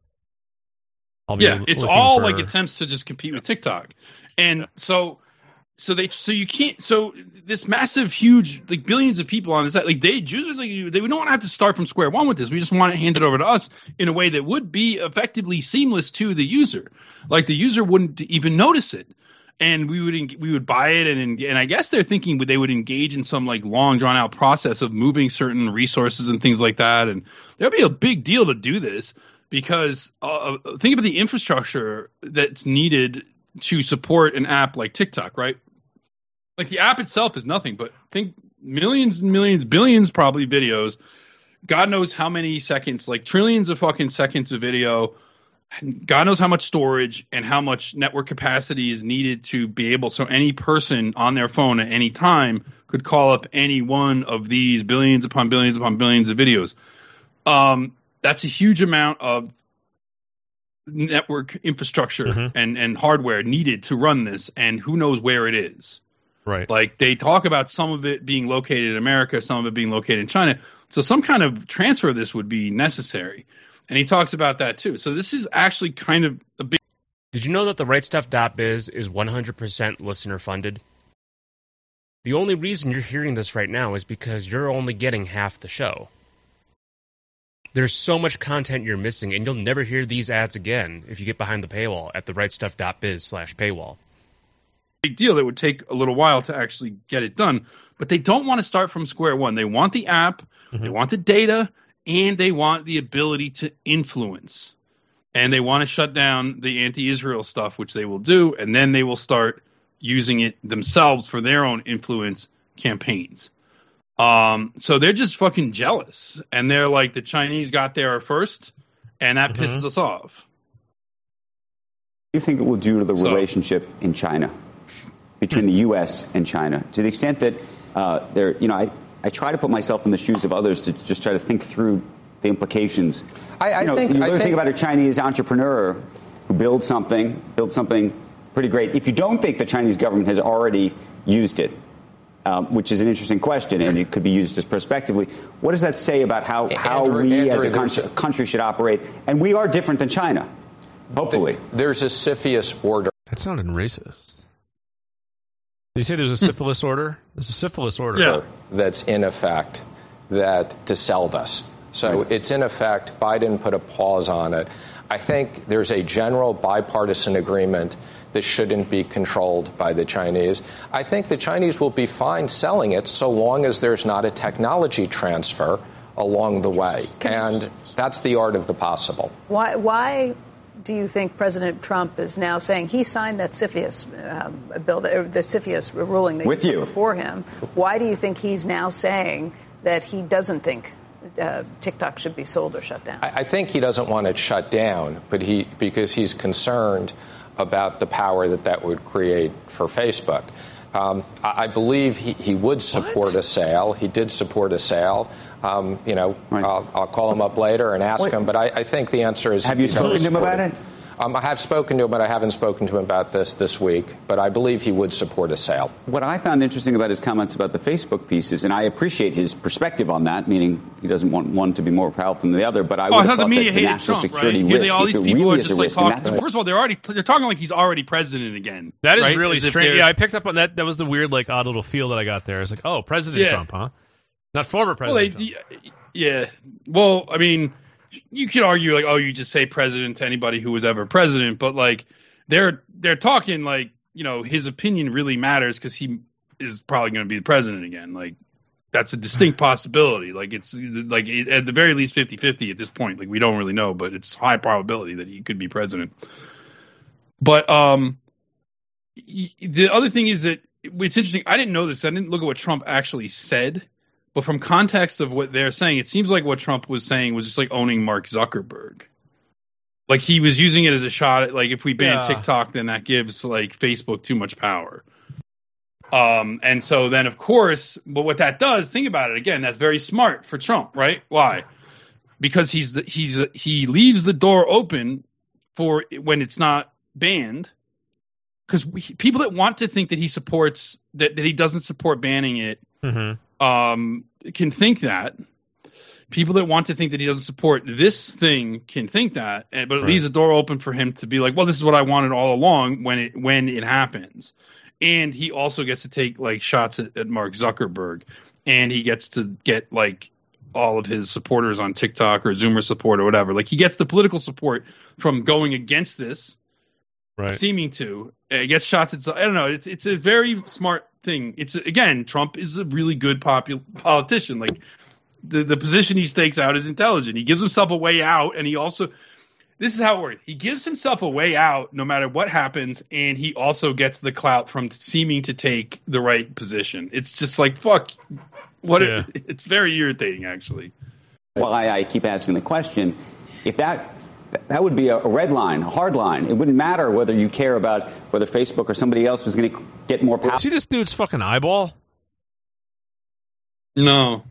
it's all like attempts to just compete with TikTok, and so you can't. So this massive, huge, like billions of people on this site, like users like you, they don't want to have to start from square one with this. We just want it handed over to us in a way that would be effectively seamless to the user. Like the user wouldn't even notice it. And we would buy it, and I guess they're thinking they would engage in some like long drawn out process of moving certain resources and things like that. And there'll be a big deal to do this because think about the infrastructure that's needed to support an app like TikTok, right? Like the app itself is nothing, but think millions and millions, billions probably videos. God knows how many seconds, like trillions of fucking seconds of video. God knows how much storage and how much network capacity is needed to be able so any person on their phone at any time could call up any one of these billions upon billions upon billions of videos. That's a huge amount of network infrastructure and hardware needed to run this, and who knows where it is. Right. Like they talk about some of it being located in America, some of it being located in China. So some kind of transfer of this would be necessary. And he talks about that too. So this is actually kind of a big... Did you know that the rightstuff.biz is 100% listener funded? The only reason you're hearing this right now is because you're only getting half the show. There's so much content you're missing, and you'll never hear these ads again if you get behind the paywall at therightstuff.biz/paywall. Big deal. It would take a little while to actually get it done. But they don't want to start from square one. They want the app, they want the data, and they want the ability to influence. And they want to shut down the anti-Israel stuff, which they will do, and then they will start using it themselves for their own influence campaigns. So they're just fucking jealous. And they're like, the Chinese got there first, and that pisses us off. What do you think it will do to the relationship in China, between the U.S. and China, to the extent that I try to put myself in the shoes of others to just try to think through the implications. I think about a Chinese entrepreneur who builds something pretty great. If you don't think the Chinese government has already used it, which is an interesting question, and it could be used as prospectively, what does that say about how we as a country should operate? And we are different than China, hopefully. There's a CFIUS order. That sounded racist. Did you say there's a syphilis order? There's a syphilis order. That's in effect to sell this. So it's in effect. Biden put a pause on it. I think there's a general bipartisan agreement that shouldn't be controlled by the Chinese. I think the Chinese will be fine selling it so long as there's not a technology transfer along the way. And that's the art of the possible. Why do you think President Trump is now saying he signed that CFIUS bill, the CFIUS ruling that with you before him? Why do you think he's now saying that he doesn't think TikTok should be sold or shut down? I think he doesn't want it shut down, but because he's concerned about the power that would create for Facebook. I believe he would support a sale. He did support a sale. I'll call him up later and ask him, but I think the answer is... Have you spoken to him about it? I have spoken to him, but I haven't spoken to him about this week. But I believe he would support a sale. What I found interesting about his comments about the Facebook pieces, and I appreciate his perspective on that, meaning he doesn't want one to be more powerful than the other, but I would have thought that the national security risk, all these if it people really are is just a risk... First of all, they're talking like he's already president again. That is really strange. Yeah, I picked up on that. That was the weird, odd little feel that I got there. It's like, oh, President Trump, huh? Not former President Trump. Yeah. Well, I mean... You could argue you just say president to anybody who was ever president, but they're talking his opinion really matters because he is probably going to be the president again. That's a distinct possibility. It's at the very least 50-50 at this point. We don't really know, but it's high probability that he could be president. But the other thing is that it's interesting. I didn't know this. I didn't look at what Trump actually said, But from context of what they're saying, it seems like what Trump was saying was just like owning Mark Zuckerberg. Like he was using it as a shot at like, if we ban TikTok, then that gives like Facebook too much power. And so then of course, but what that does, think about it again, that's very smart for Trump, right? Why? Because he leaves the door open for when it's not banned. Because people that want to think that he supports that he doesn't support banning it, can think that. People that want to think that he doesn't support this thing can think that, but it leaves the door open for him to be like, well, this is what I wanted all along when it happens. And he also gets to take like shots at Mark Zuckerberg, and he gets to get like all of his supporters on TikTok or Zoomer support or whatever. Like he gets the political support from going against this, seeming to. He gets shots at, I don't know. It's a very smart thing. It's again, Trump is a really good politician. Like the position he stakes out is intelligent. He gives himself a way out, and he also. This is how it works. He gives himself a way out no matter what happens, and he also gets the clout from seeming to take the right position. It's just like, fuck. It's very irritating, actually. Why I keep asking the question, if that would be a red line, a hard line. It wouldn't matter whether you care about whether Facebook or somebody else was going to get more power. See this dude's fucking eyeball? No.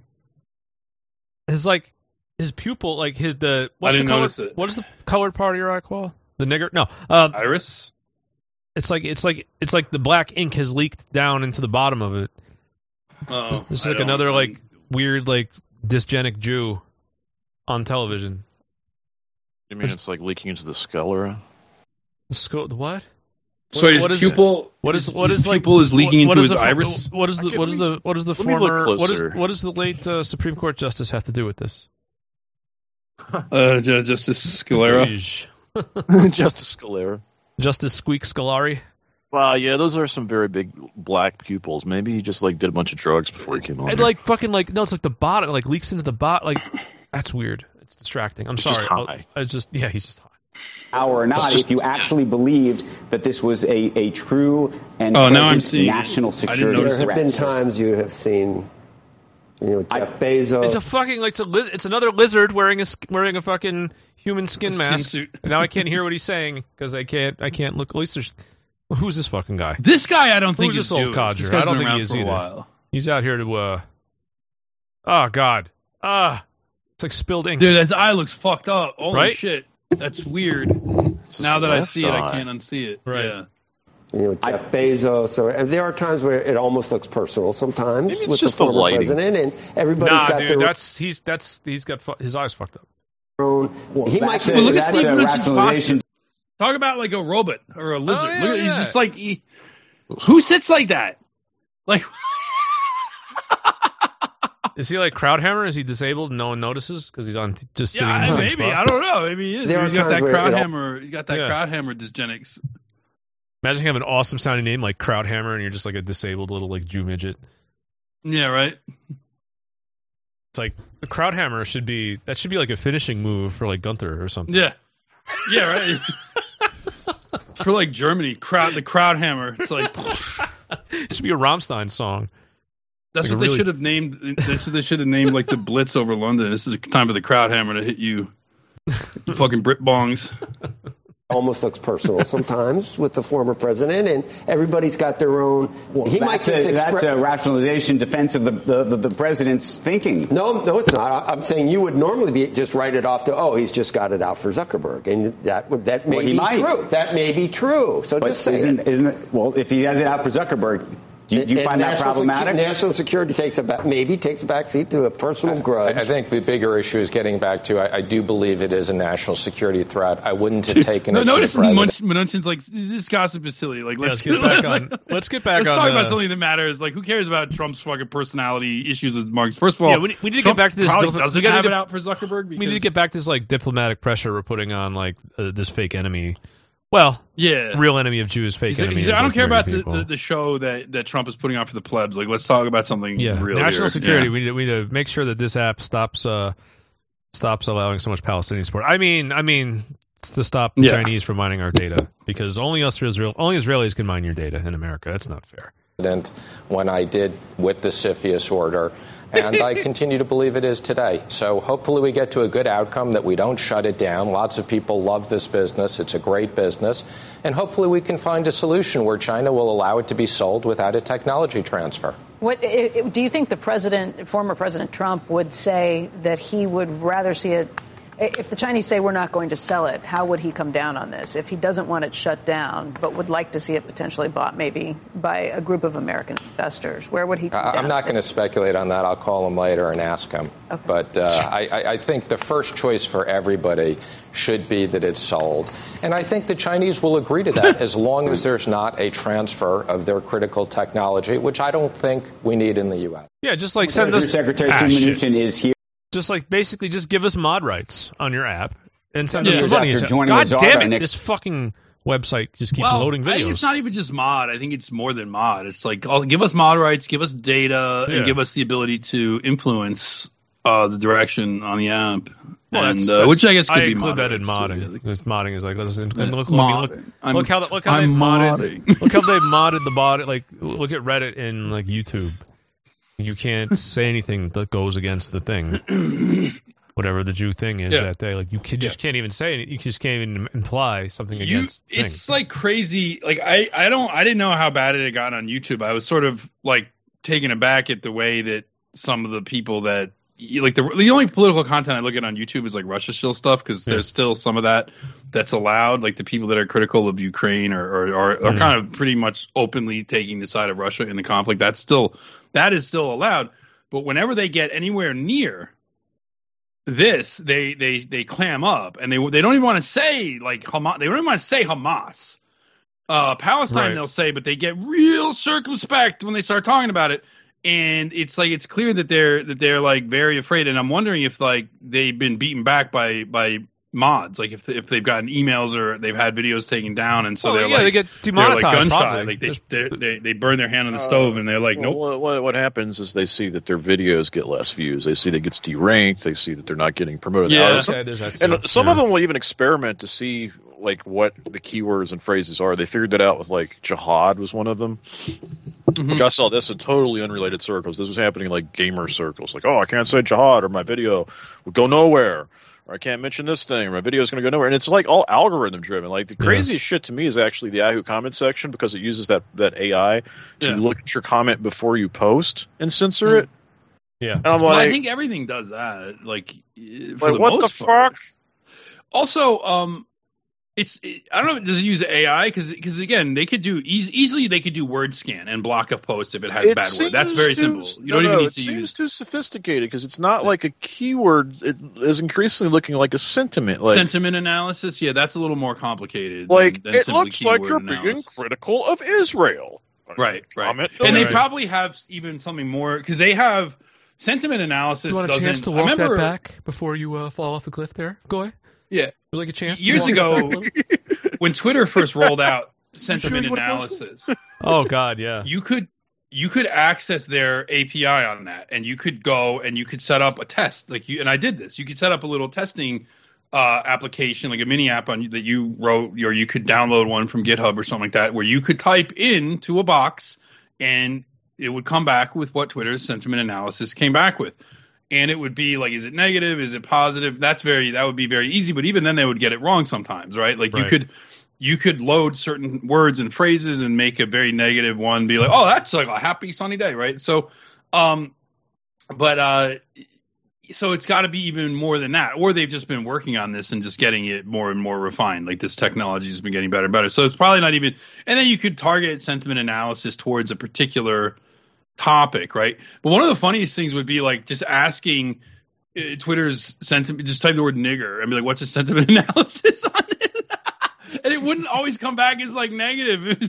His pupil, like I didn't notice it. What is the colored part of your eyeball? The nigger? No, iris. It's like the black ink has leaked down into the bottom of it. Oh, it's like another like weird like dysgenic Jew on television. You mean it's like leaking into the sclera? The what? So his pupil. What is pupil is leaking into his iris? What is the former? What does the late Supreme Court justice have to do with this? Justice Scalera. Justice Scalera. Justice Squeak Scolari. Wow, yeah, those are some very big black pupils. Maybe he just like did a bunch of drugs before he came on. And like fucking like no, it's like the bottom like leaks into the bottom. Like that's weird. It's distracting. I'm sorry. He's just high. Or not, if you actually believed that this was a true and present national security threat. There have been times you have seen, Jeff Bezos. It's a fucking like it's another lizard wearing a fucking human skin mask. Suit. Now I can't hear what he's saying because I can't look. At least there's who's this fucking guy? This guy I don't think who's is this old codger. I don't think he is either. He's out here to. Oh God. It's like spilled ink. Dude, his eye looks fucked up. Holy right? shit. That's weird. Now that I see it, I can't unsee it. Right. Yeah. Jeff Bezos, or there are times where it almost looks personal. Sometimes maybe it's with just the former lighting. president, and everybody's got dude, their. He's got his eyes fucked up. He might say look that's at a rationalization. Talk about like a robot or a lizard. Oh, yeah, look at, yeah. He's just like who sits like that? Like. Is he like Crowdhammer? Is he disabled and no one notices because he's on just sitting in the same maybe spot? I don't know. Maybe he is. He's got that Crowdhammer. He's got that Crowdhammer dysgenics. Imagine having an awesome sounding name like Crowdhammer and you're just like a disabled little like Jew midget. Yeah, right. It's like the Crowdhammer should be like a finishing move for like Gunther or something. Yeah, right. For like Germany, the Crowdhammer. It's like it should be a Rammstein song. That's like what they should have named. They should have named like the Blitz over London. This is time for the Crowdhammer to hit you, you fucking Brit bongs. Almost looks personal sometimes with the former president, and everybody's got their own. That's a rationalization defense of the president's thinking. No, it's not. I'm saying you would normally just write it off to he's just got it out for Zuckerberg, and that may be true. That may be true. So but just say isn't it? Well, if he has it out for Zuckerberg. Do you find that problematic? National security takes a backseat to a personal grudge. I think the bigger issue is getting back to I do believe it is a national security threat. I wouldn't have taken it to the president. Mnuchin's like, this gossip is silly. Like, let's get back on. Let's talk about something that matters. Like, who cares about Trump's fucking personality issues with Mark? First of all, we need to get back to this. Doesn't have it out for Zuckerberg. We need to get back to this like diplomatic pressure we're putting on like this fake enemy. Well, yeah, real enemy of Jews, fake enemy. I don't care about the show that Trump is putting on for the plebs. Like, let's talk about something real. National security. Yeah. We need to make sure that this app stops allowing so much Palestinian support. I mean, to stop the Chinese from mining our data because only Israelis can mine your data in America. That's not fair. when I did with the CFIUS order, and I continue to believe it is today. So hopefully we get to a good outcome, that we don't shut it down. Lots of people love this business. It's a great business. And hopefully we can find a solution where China will allow it to be sold without a technology transfer. What do you think former President Trump would say that he would rather see it? If the Chinese say we're not going to sell it, how would he come down on this? If he doesn't want it shut down, but would like to see it potentially bought maybe by a group of American investors, where would he come down? I'm not going to speculate on that. I'll call him later and ask him. Okay. But I think the first choice for everybody should be that it's sold. And I think the Chinese will agree to that as long as there's not a transfer of their critical technology, which I don't think we need in the U.S. Yeah, just like send us... Secretary Mnuchin is here. Just like basically just give us mod rights on your app and send us some money. God damn it, this fucking website just keeps loading videos. It's not even just mod. I think it's more than mod. It's like, give us mod rights, give us data, and give us the ability to influence the direction on the app. Well, and, which I guess could be include that in modding. Modding is like, look how they've modded the bot. Like, look at Reddit and like YouTube. You can't say anything that goes against the thing, whatever the Jew thing is that day. Like you just can't even say it. You just can't even imply something against. It's like crazy. Like I didn't know how bad it had gotten on YouTube. I was sort of like taken aback at the way that some of the people that like the only political content I look at on YouTube is like Russia Shield stuff, because there's still some of that's allowed. Like the people that are critical of Ukraine are kind of pretty much openly taking the side of Russia in the conflict. That is still allowed. But whenever they get anywhere near this, they clam up, and they don't even want to say like Hamas. They don't even want to say Hamas. Palestine, they'll say, but they get real circumspect when they start talking about it. And it's like it's clear that they're like very afraid. And I'm wondering if like they've been beaten back by mods, like if they've gotten emails or they've had videos taken down, and so they get demonetized. Like they burn their hand on the stove, and they're like, nope. What happens is they see that their videos get less views. They see that it gets deranked. They see that they're not getting promoted. And some of them will even experiment to see like what the keywords and phrases are. They figured that out with like jihad was one of them. Which I saw this in totally unrelated circles. This was happening in like gamer circles. Like, I can't say jihad or my video will go nowhere. Or I can't mention this thing, or my video is going to go nowhere. And it's like all algorithm driven. Like the craziest shit to me is actually the Yahoo comment section, because it uses that AI to look at your comment before you post and censor it. Yeah. And I'm like, I think everything does that. Like what the fuck? Also, I don't know. Does it use AI? Because again, they could do easily. They could do word scan and block a post if it has bad word. That's very simple. You don't even need to use. It seems too sophisticated, because it's not like a keyword. It is increasingly looking like a sentiment. Like sentiment analysis. Yeah, that's a little more complicated. Like than it looks like you're being critical of Israel. Right. And they probably have even something more, because they have sentiment analysis. You want a chance to walk that back before you fall off the cliff there? Go ahead. Yeah. Would like a chance years ago when Twitter first rolled out sentiment analysis. Oh God, yeah. You could access their API on that, and you could go and you could set up a test and I did this. You could set up a little testing application, like a mini app that you wrote, or you could download one from GitHub or something like that, where you could type into a box and it would come back with what Twitter's sentiment analysis came back with. And it would be like, is it negative? Is it positive? That would be very easy. But even then, they would get it wrong sometimes, right? Like you could load certain words and phrases and make a very negative one be like, oh, that's like a happy sunny day, right? So, so it's got to be even more than that, or they've just been working on this and just getting it more and more refined. Like this technology has been getting better and better. So it's probably not even. And then you could target sentiment analysis towards a particular topic, right? But one of the funniest things would be like just asking Twitter's sentiment, just type the word nigger and be like, what's the sentiment analysis on it? And it wouldn't always come back as like negative.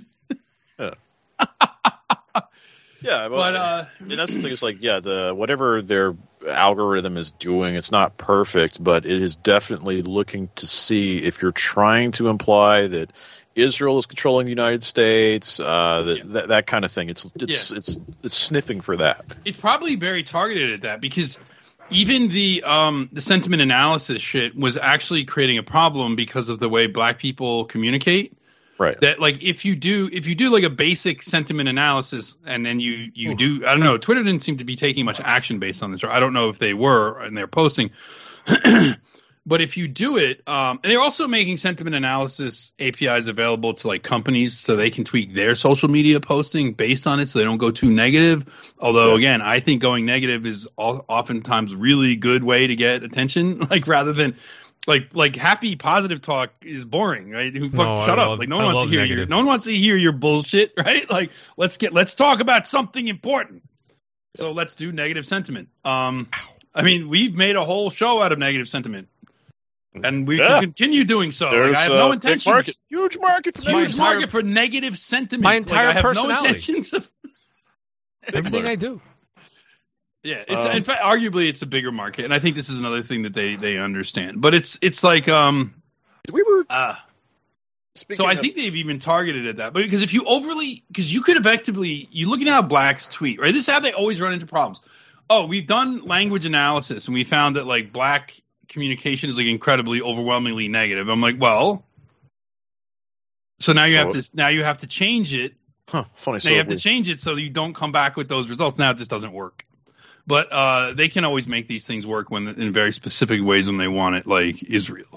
Yeah, but I mean, that's the thing. It's like, whatever their algorithm is doing, it's not perfect, but it is definitely looking to see if you're trying to imply that Israel is controlling the United States, that kind of thing. It's sniffing for that. It's probably very targeted at that, because even the sentiment analysis shit was actually creating a problem because of the way black people communicate. Right. That like if you do like a basic sentiment analysis and then you do, I don't know, Twitter didn't seem to be taking much action based on this, or I don't know if they were and they're posting. But if you do it, and they're also making sentiment analysis APIs available to like companies so they can tweak their social media posting based on it so they don't go too negative. Although, again, I think going negative is oftentimes really good way to get attention, like rather than like happy positive talk is boring, right? Shut up. Like no one wants to hear no one wants to hear your bullshit, right? Like let's talk about something important. So let's do negative sentiment. I mean, we've made a whole show out of negative sentiment. And we can continue doing so. Like, I have no intentions. Huge market for negative sentiment. My entire I have personality. No intentions of everything I do. Yeah, it's in fact, arguably, it's a bigger market, and I think this is another thing that they understand. But it's like we were. So I think they've even targeted at that, but because if you because you could effectively, you looking at how blacks tweet, right? This is how they always run into problems. Oh, we've done language analysis, and we found that like black communication is like incredibly overwhelmingly negative. I'm like, well, so now you have to change it. Huh, funny. Now you have to change it so you don't come back with those results. Now it just doesn't work. But they can always make these things work when in very specific ways when they want it, like Israel.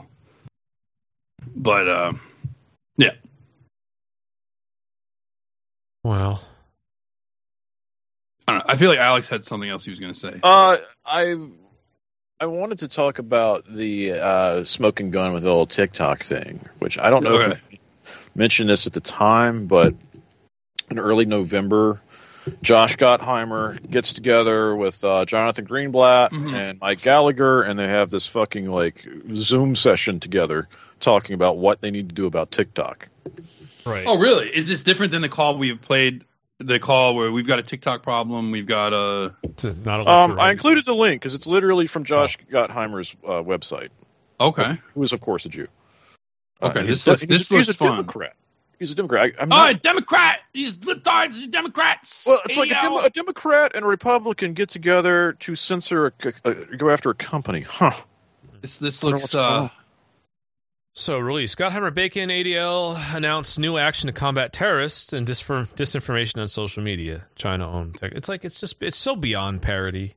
But yeah. Well, I don't know. I feel like Alex had something else he was going to say. I wanted to talk about the smoking gun with the old TikTok thing, which I don't know if you mentioned this at the time, but in early November, Josh Gottheimer gets together with Jonathan Greenblatt and Mike Gallagher, and they have this fucking like Zoom session together talking about what they need to do about TikTok. Right. Oh, really? Is this different than the call we've played? The call where we've got a TikTok problem, we've got a... I included the link because it's literally from Josh Gottheimer's website. Okay. Who is, of course, a Jew. Okay, this looks fun. Democrat. He's a Democrat. A Democrat! These libtards, these Democrats! Well, it's like a Democrat and a Republican get together to censor, go after a company. Huh. This looks... So, release. Gottheimer, Bacon, ADL announced new action to combat terrorists and disinformation on social media. China-owned tech. It's so beyond parody.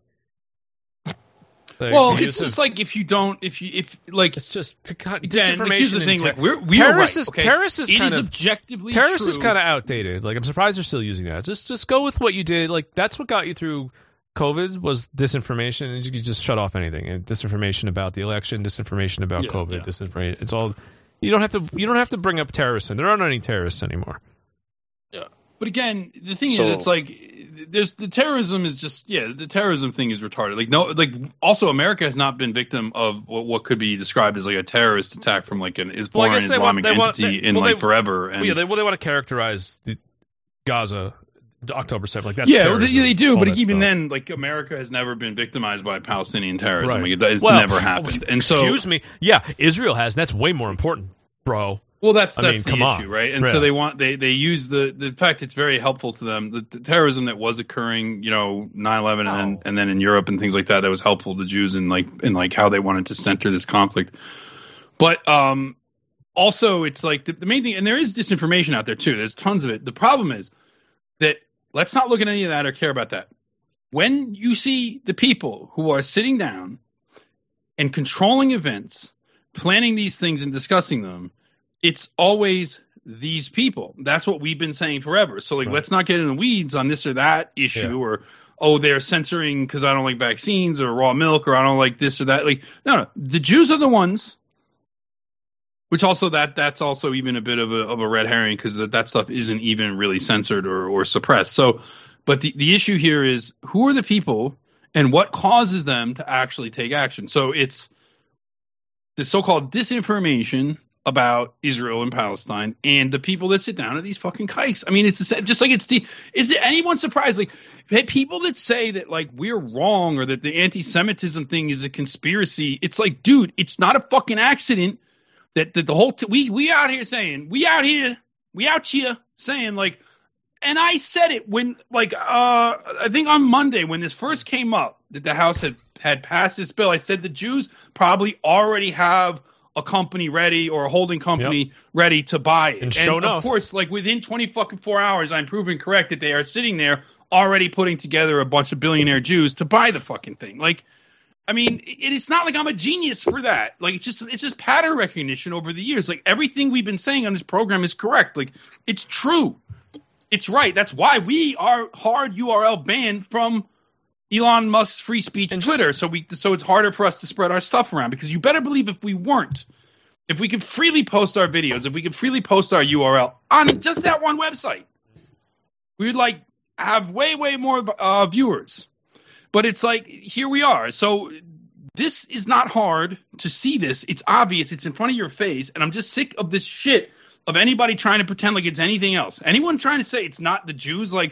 Like, it's just like if it's just disinformation. Here's the thing, terrorist is objectively true. Terrorist is kind of outdated. Like, I'm surprised they're still using that. Just go with what you did. Like, that's what got you through COVID was disinformation, and you could just shut off anything. And disinformation about the election, disinformation about COVID, disinformation. It's all you don't have to bring up terrorists, and there aren't any terrorists anymore. Yeah, but again, the thing is, it's like there's the terrorism is just the terrorism thing is retarded. Also America has not been victim of what could be described as like a terrorist attack from like an Islamic entity forever. And they want to characterize Gaza. October 7th, like that's they do, but even then, like America has never been victimized by Palestinian terrorism. Right. Like, it's never happened. And excuse me, Israel has. That's way more important, bro. Well, that's the issue, right? And so they use the fact it's very helpful to them. The terrorism that was occurring, 9/11, and then in Europe and things like that was helpful to Jews in how they wanted to center this conflict. But also, it's like the main thing, and there is disinformation out there too. There's tons of it. The problem is that let's not look at any of that or care about that. When you see the people who are sitting down and controlling events, planning these things and discussing them, it's always these people. That's what we've been saying forever. So, let's not get in the weeds on this or that issue or, they're censoring because I don't like vaccines or raw milk or I don't like this or that. Like, no. The Jews are the ones. Which also that's also even a bit of a red herring because that stuff isn't even really censored or suppressed. So, but the issue here is who are the people and what causes them to actually take action. So it's the so-called disinformation about Israel and Palestine and the people that sit down at these fucking kikes. I mean, it's just like is there anyone surprised? Like people that say that like we're wrong or that the anti-Semitism thing is a conspiracy. It's like, dude, it's not a fucking accident. That the whole we out here saying like, and I said it when like I think on Monday when this first came up that the House had passed this bill. I said the Jews probably already have a company ready or a holding company ready to buy it. And sure enough, of course, like within 4 hours, I'm proven correct that they are sitting there already putting together a bunch of billionaire Jews to buy the fucking thing. Like, I mean, it's not like I'm a genius for that. Like, it's just pattern recognition over the years. Like, everything we've been saying on this program is correct. Like, it's true. It's right. That's why we are hard URL banned from Elon Musk's free speech Twitter. So it's harder for us to spread our stuff around, because you better believe if we weren't, if we could freely post our videos, if we could freely post our URL on just that one website, we would like have way more viewers. But it's like, here we are. So this is not hard to see this. It's obvious. It's in front of your face. And I'm just sick of this shit of anybody trying to pretend like it's anything else. Anyone trying to say it's not the Jews, like,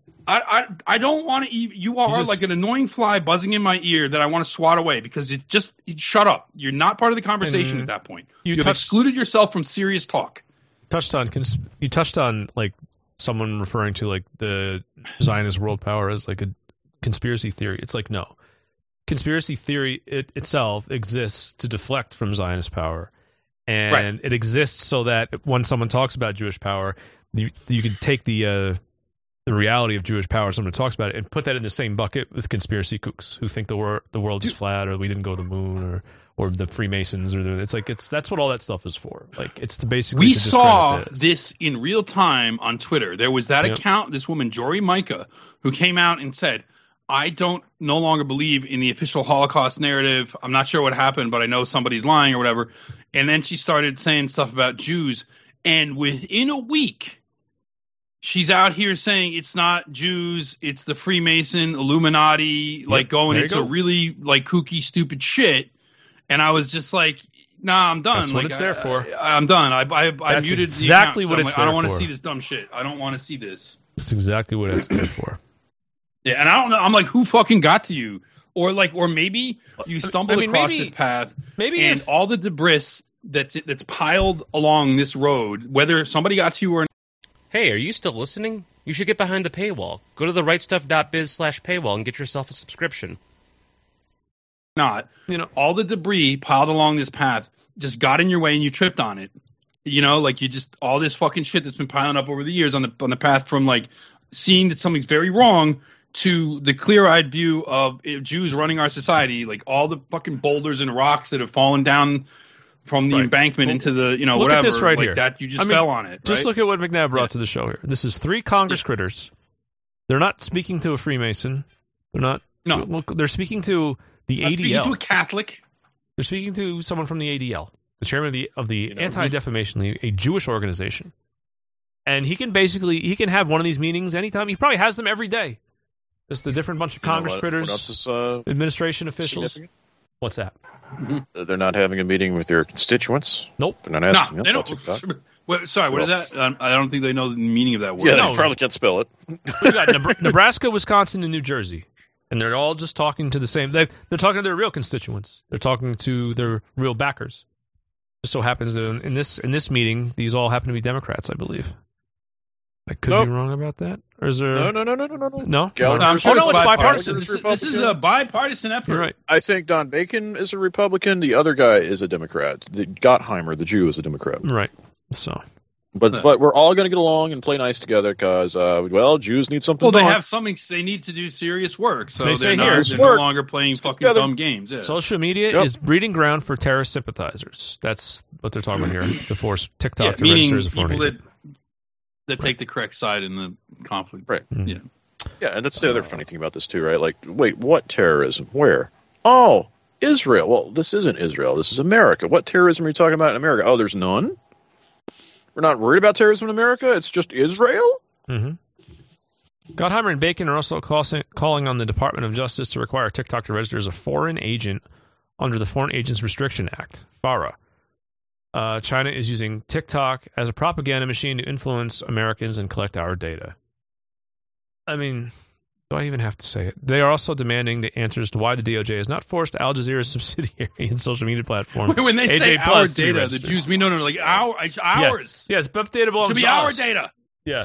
I don't want to. You are like an annoying fly buzzing in my ear that I want to swat away, because shut up. You're not part of the conversation at that point. You've excluded yourself from serious talk. You touched on like someone referring to like the Zionist world power as like a conspiracy theory. It's like, no. Conspiracy theory itself exists to deflect from Zionist power. And it exists so that when someone talks about Jewish power, you can take the reality of Jewish power, someone talks about it, and put that in the same bucket with conspiracy kooks who think the world is flat, or we didn't go to the moon, or the Freemasons, or that's what all that stuff is for. Like, it's to basically we saw this in real time on Twitter. There was that account, this woman Jory Micah, who came out and said, I no longer believe in the official Holocaust narrative. I'm not sure what happened, but I know somebody's lying or whatever. And then she started saying stuff about Jews, and within a week, she's out here saying it's not Jews, it's the Freemason, Illuminati, like going into really like kooky, stupid shit. And I was just like, nah, I'm done. That's what it's there for. I'm done. I muted exactly the account. What it's there for. I don't want to see this dumb shit. I don't want to see this. That's exactly what it's there for. Yeah, and I don't know. I'm like, who fucking got to you? Or maybe you stumbled across this path, and all the debris that's piled along this road, whether somebody got to you or not. Hey, are you still listening? You should get behind the paywall. Go to therightstuff.biz/paywall and get yourself a subscription. Not, all the debris piled along this path just got in your way and you tripped on it. Like all this fucking shit that's been piling up over the years on the path from like seeing that something's very wrong to the clear-eyed view of Jews running our society, like all the fucking boulders and rocks that have fallen down from the embankment into the, look whatever, at this right like here. That you just fell on it. Just look at what McNabb brought to the show here. This is 3 Congress critters. They're not speaking to a Freemason. They're not. No. Look, they're speaking to the ADL. Speaking to a Catholic. They're speaking to someone from the ADL, the chairman of the Anti-Defamation League, a Jewish organization. And he can have one of these meetings anytime. He probably has them every day. Just a different bunch of Congress critters, what else is, administration officials. What's that? Mm-hmm. They're not having a meeting with their constituents. Nope. They're not asking them. They don't. Sorry, what is that? I don't think they know the meaning of that word. Yeah, they probably can't spell it. We got Nebraska, Wisconsin, and New Jersey. And they're all just talking to the same. They're talking to their real constituents. They're talking to their real backers. Just so happens that in this meeting, these all happen to be Democrats, I believe. I could be wrong about that. Or is there... No. No? Sure it's bipartisan. This is a bipartisan effort. You're right. I think Don Bacon is a Republican. The other guy is a Democrat. The Gottheimer, the Jew, is a Democrat. Right. So... But we're all going to get along and play nice together because, Jews need something. Well, they have something. They need to do serious work, so they're no longer playing fucking dumb games. Yeah. Social media is breeding ground for terrorist sympathizers. That's what they're talking about here, to force TikTok to register as a foreign agent. That take the correct side in the conflict. Right. Mm-hmm. Yeah, and that's the other funny thing about this, too, right? Like, wait, what terrorism? Where? Oh, Israel. Well, this isn't Israel. This is America. What terrorism are you talking about in America? Oh, there's none? We're not worried about terrorism in America? It's just Israel? Mm-hmm. Gottheimer and Bacon are also calling on the Department of Justice to require TikTok to register as a foreign agent under the Foreign Agents Restriction Act, FARA. China is using TikTok as a propaganda machine to influence Americans and collect our data. I mean, do I even have to say it? They are also demanding the answers to why the DOJ has not forced Al Jazeera's subsidiary and social media platform. When they say our data, the Jews mean no, like ours. Yeah, it's data belongs to us. Should be our data. Yeah.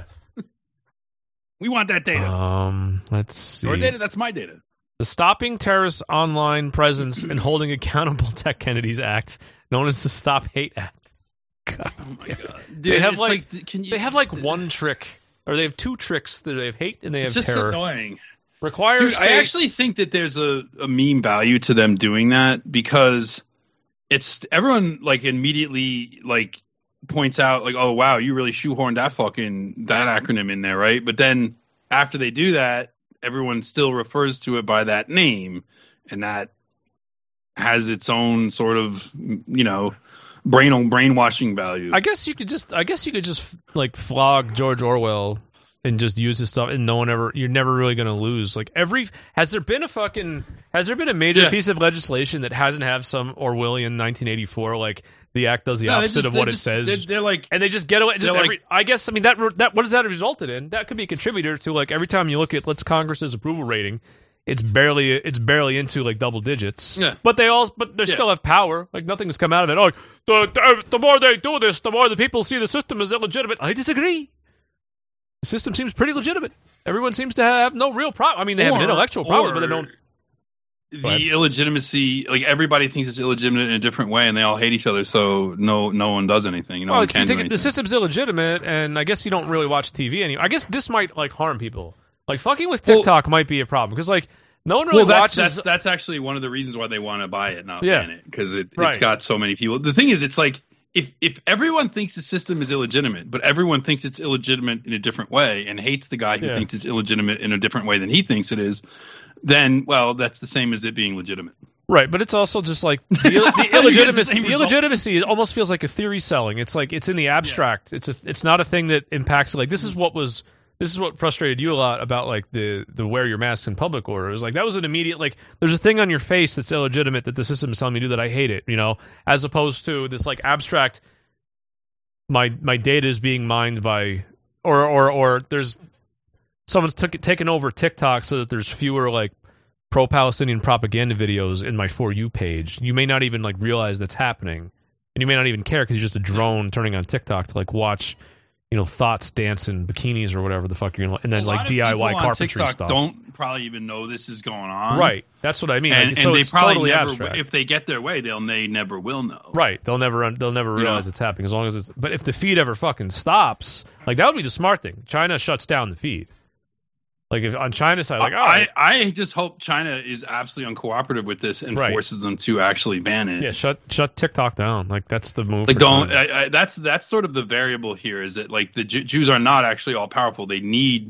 We want that data. Let's see. Your data, that's my data. The Stopping Terrorist Online Presence and Holding Accountable Tech Kennedys Act known as the Stop Hate Act. God, oh my God. Dude, they have they have like one trick, or they have two tricks. That they have hate and they have terror. It's just annoying. Requires. Dude, I actually think that there's a meme value to them doing that because it's everyone like immediately like points out like, oh wow, you really shoehorned that acronym in there, right? But then after they do that, everyone still refers to it by that name, and that has its own sort of, you know, brainwashing value. I guess you could just like flog George Orwell and just use his stuff, and you're never really going to lose. Like has there been a major piece of legislation that hasn't have some Orwellian 1984 like the act does the opposite of what it says? They're like, and they just get away. I guess I mean that what has that resulted in? That could be a contributor to like every time you look at Congress's approval rating. It's barely into like double digits. Yeah. But they still have power. Like nothing's come out of it. Oh, the more they do this, the more the people see the system as illegitimate. I disagree. The system seems pretty legitimate. Everyone seems to have no real problem. I mean, they have an intellectual problem, but they don't. The illegitimacy, like everybody thinks it's illegitimate in a different way, and they all hate each other. So no one does anything. The system's illegitimate, and I guess you don't really watch TV anymore. I guess this might like harm people. Like fucking with TikTok might be a problem because like no one really watches. That's actually one of the reasons why they want to buy it, not ban it, because it's got so many people. The thing is, it's like if everyone thinks the system is illegitimate, but everyone thinks it's illegitimate in a different way and hates the guy who thinks it's illegitimate in a different way than he thinks it is, then that's the same as it being legitimate. Right, but it's also just like the illegitimacy. The illegitimacy almost feels like a theory selling. It's like it's in the abstract. Yeah. It's not a thing that impacts. Like this is what frustrated you a lot about like the wear your mask in public order. It was like that was an immediate like there's a thing on your face that's illegitimate that the system is telling me to do that I hate it, you know, as opposed to this like abstract my data is being mined by or there's someone's taken over TikTok so that there's fewer like pro-Palestinian propaganda videos in my For You page. You may not even like realize that's happening, and you may not even care because you're just a drone turning on TikTok to like watch, you know, thoughts dance in bikinis or whatever the fuck you're gonna, and then like DIY carpentry TikTok stuff. Don't probably even know this is going on. Right, that's what I mean. And, like, and so they it's probably totally never, abstract. if they get their way, they never will know. Right, they'll never realize it's happening as long as it's. But if the feed ever fucking stops, like that would be the smart thing. China shuts down the feed. Like if on China's side, like I just hope China is absolutely uncooperative with this and forces them to actually ban it. Yeah, shut TikTok down. Like that's the move. Like that's sort of the variable here is that like the Jews are not actually all powerful. They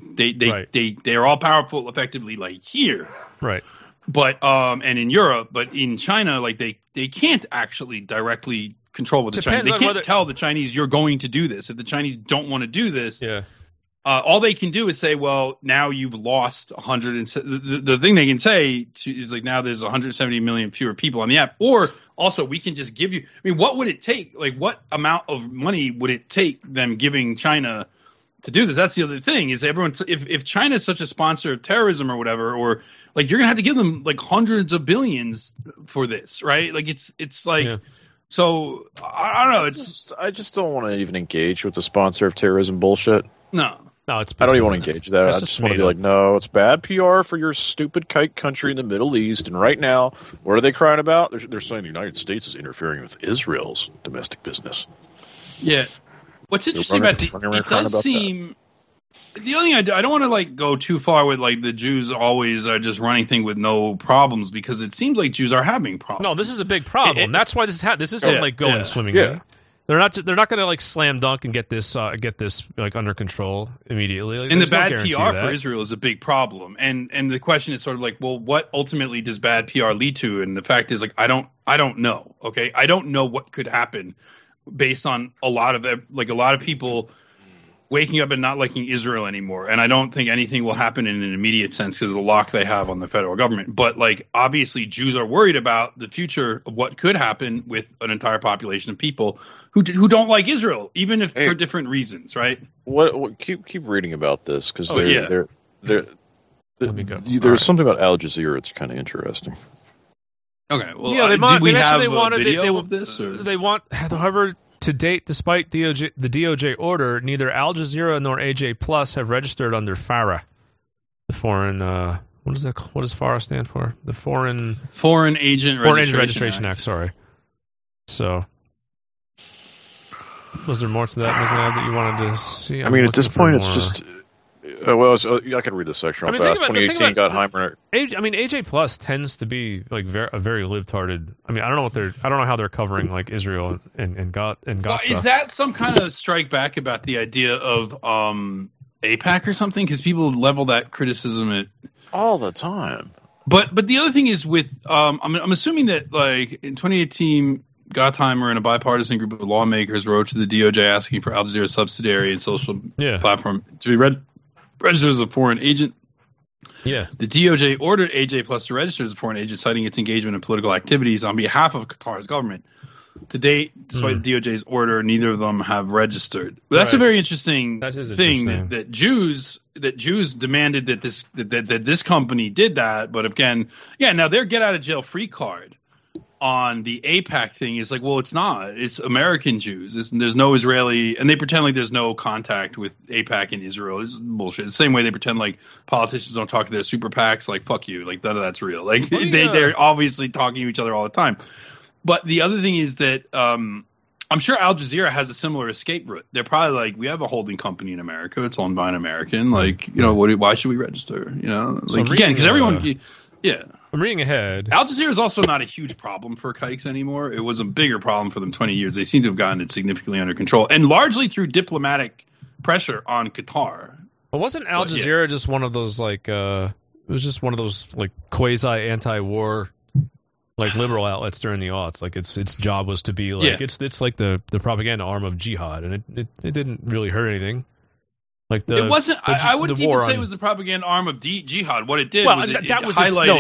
are all powerful effectively like here. Right. But and in Europe, but in China, like they can't actually directly control what the Chinese. They can't tell the Chinese you're going to do this. If the Chinese don't want to do this, all they can do is say, well, now you've lost 100. The thing they can say is like now there's 170 million fewer people on the app. Or also we can just give you. I mean, what would it take? Like, what amount of money would it take them giving China to do this? That's the other thing is everyone. If China is such a sponsor of terrorism or whatever, or like you're gonna have to give them like hundreds of billions for this, right? Like it's like. Yeah. So I don't know. I just don't want to even engage with the sponsor of terrorism bullshit. No, I don't even want to engage that. I just want to be like, no, it's bad PR for your stupid kike country in the Middle East. And right now, what are they crying about? They're saying the United States is interfering with Israel's domestic business. Yeah. What's interesting about it does seem. The only thing I don't want to like go too far with like the Jews always are just running things with no problems because it seems like Jews are having problems. No, this is a big problem. That's why this isn't like going swimmingly. Yeah. They're not going to like slam dunk and get this like under control immediately. Like, and the bad PR for Israel is a big problem. And the question is sort of like, well, what ultimately does bad PR lead to? And the fact is like I don't know. Okay, I don't know what could happen based on a lot of people waking up and not liking Israel anymore. And I don't think anything will happen in an immediate sense because of the lock they have on the federal government. But like obviously Jews are worried about the future of what could happen with an entire population of people who don't like Israel, even if for different reasons, right? What keep reading about this because there's something about Al Jazeera. It's kind of interesting. Okay, well, do we have a video of this? Or? They want, however. To date, despite the DOJ order, neither Al Jazeera nor AJ Plus have registered under FARA, the foreign. What is that? What does FARA stand for? The Foreign Agent Registration Act. Sorry. So Was there more to that, McNabb, that you wanted to see? I mean, at this point, it's just. I can read this section real fast. 2018 got Heimer. AJ Plus tends to be like a very libtarded. I mean, I don't know how they're covering like Israel and Gaza. Well, is that some kind of strike back about the idea of AIPAC or something? Because people level that criticism at all the time. But the other thing is with I'm assuming that like in 2018. Gottheimer and a bipartisan group of lawmakers wrote to the DOJ asking for Al Jazeera's subsidiary and social platform to be registered as a foreign agent. Yeah. The DOJ ordered AJ Plus to register as a foreign agent, citing its engagement in political activities on behalf of Qatar's government. To date, despite the DOJ's order, neither of them have registered. But that's a very interesting thing that Jews demanded that this company did that. But again, now their get out of jail free card on the AIPAC thing is like, well, it's not. It's American Jews. There's no Israeli, and they pretend like there's no contact with AIPAC in Israel. It's bullshit. The same way they pretend like politicians don't talk to their super PACs. Like, fuck you. Like, none of that's real. Like, they're obviously talking to each other all the time. But the other thing is that I'm sure Al Jazeera has a similar escape route. They're probably like, we have a holding company in America. It's owned by an American. Like, why should we register? Like, again, because everyone... Yeah. I'm reading ahead. Al Jazeera is also not a huge problem for kikes anymore. It was a bigger problem for them 20 years. They seem to have gotten it significantly under control, and largely through diplomatic pressure on Qatar. But wasn't Al Jazeera just one of those like it was just one of those like quasi anti-war like liberal outlets during the aughts? Like its job was to be like it's like the propaganda arm of jihad, and it didn't really hurt anything. Like it wasn't. I wouldn't even say it was the propaganda arm of jihad. What it did was that was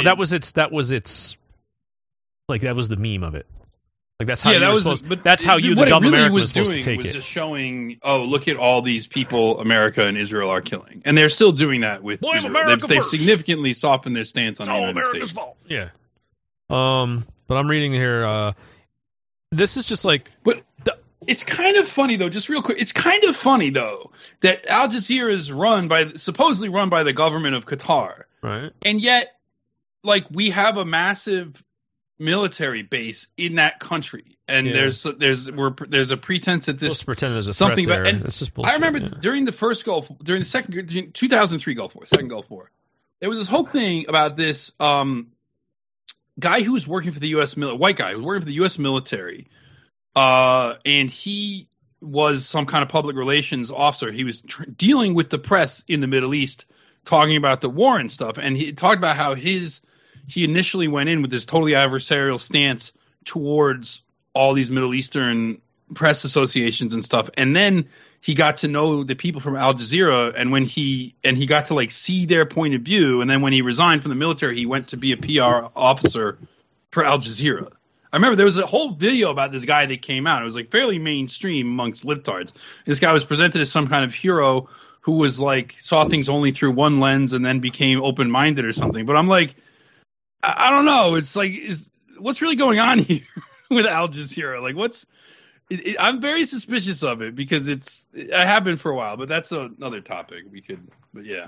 the meme of it. Like that's how that's how you, the dumb American, was supposed to take it. Just showing, look at all these people America and Israel are killing, and they're still doing that with Israel. They've significantly softened their stance on the United States. Fault. Yeah. But I'm reading here. This is just like, it's kind of funny though. Just real quick, it's kind of funny though that Al Jazeera is supposedly run by the government of Qatar, right? And yet, like, we have a massive military base in that country, and there's a pretense that this pretend there's a something threat there. about. And it's just bullshit, I remember during the 2003 Gulf War, second Gulf War, there was this whole thing about this guy who was working for the U.S. white guy who was working for the U.S. military. And he was some kind of public relations officer. He was dealing with the press in the Middle East, talking about the war and stuff. And he talked about how he initially went in with this totally adversarial stance towards all these Middle Eastern press associations and stuff. And then he got to know the people from Al Jazeera, and when he got to like see their point of view. And then when he resigned from the military, he went to be a PR officer for Al Jazeera. I remember there was a whole video about this guy that came out. It was like fairly mainstream amongst libtards. This guy was presented as some kind of hero who was like saw things only through one lens and then became open-minded or something. But I'm like, I don't know. It's like, what's really going on here with Al Jazeera? Like, I'm very suspicious of it because I have been for a while, but that's another topic but yeah.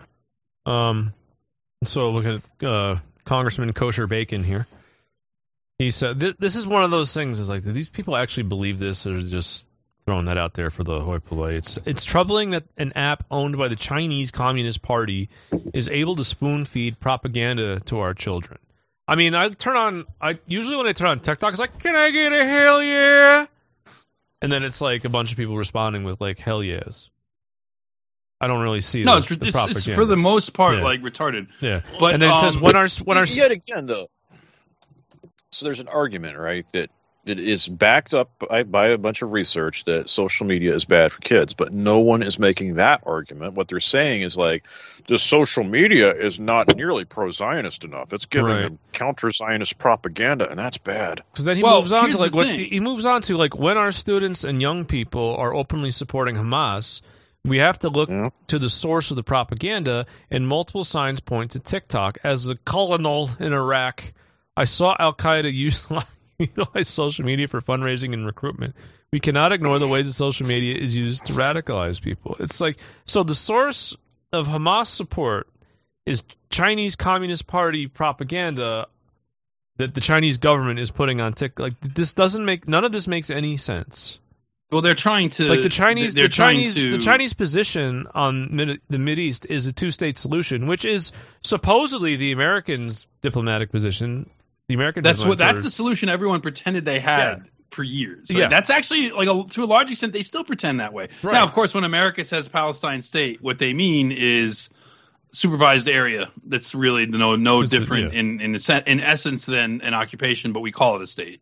So look at Congressman Kosher Bacon here. He said, this is one of those things, is like, do these people actually believe this, or just throwing that out there for the hoi polloi? It's troubling that an app owned by the Chinese Communist Party is able to spoon-feed propaganda to our children. I mean, usually when I turn on TikTok, it's like, can I get a hell yeah? And then it's like a bunch of people responding with like, hell yes. I don't really see the propaganda. It's for the most part like retarded. Yeah. But, and then it says, when our yet again, though. So there's an argument, right, that is backed up by a bunch of research that social media is bad for kids, but no one is making that argument. What they're saying is like, the social media is not nearly pro-Zionist enough. It's giving them counter-Zionist propaganda, and that's bad. Because then he moves on to like when our students and young people are openly supporting Hamas, we have to look to the source of the propaganda, and multiple signs point to TikTok. As a colonel in Iraq, I saw Al-Qaeda utilize social media for fundraising and recruitment. We cannot ignore the ways that social media is used to radicalize people. It's like, so the source of Hamas support is Chinese Communist Party propaganda that the Chinese government is putting on TikTok. Like, none of this makes any sense. Well, they're trying to the Chinese position on the Mideast is a two-state solution, which is supposedly the Americans' diplomatic position. The American that's the solution everyone pretended they had for years. Right? Yeah, that's actually to a large extent they still pretend that way. Right. Now, of course, when America says Palestine state, what they mean is supervised area. That's really no different in essence than an occupation, but we call it a state.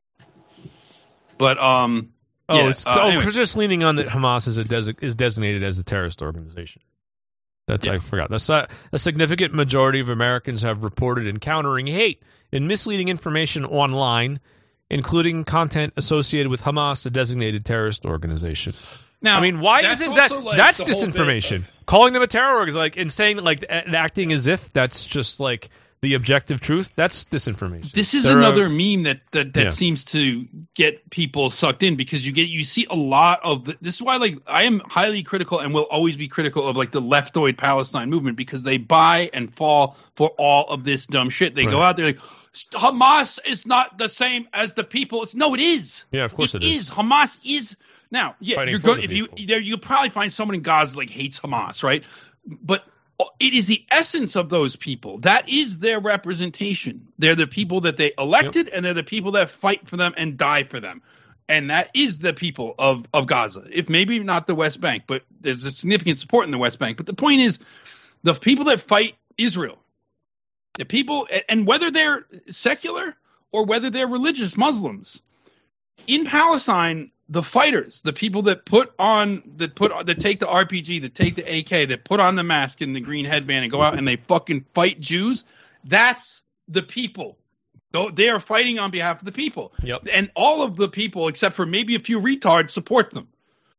But anyway. We're just leaning on that Hamas is designated as a terrorist organization. I forgot. That's a significant majority of Americans have reported encountering hate and misleading information online, including content associated with Hamas, a designated terrorist organization. Now, I mean, why isn't that? That's disinformation. Calling them a terror organization and saying and acting as if that's just the objective truth. That's disinformation. This is another meme that seems to get people sucked in because you see a lot of this is why I am highly critical and will always be critical of the leftoid Palestine movement because they buy and fall for all of this dumb shit. They go out there Hamas is not the same as the people. It is. Yeah, of course it is. Hamas is. Now, you're good if you'll probably find someone in Gaza hates Hamas, right? But it is the essence of those people. That is their representation. They're the people that they elected, and they're the people that fight for them and die for them. And that is the people of Gaza. If maybe not the West Bank, but there's a significant support in the West Bank. But the point is, the people that fight Israel, the people, and whether they're secular or whether they're religious Muslims, in Palestine, the fighters, the people that take the RPG, that take the AK, that put on the mask and the green headband and go out and they fucking fight Jews, that's the people. They are fighting on behalf of the people. Yep. And all of the people, except for maybe a few retards, support them.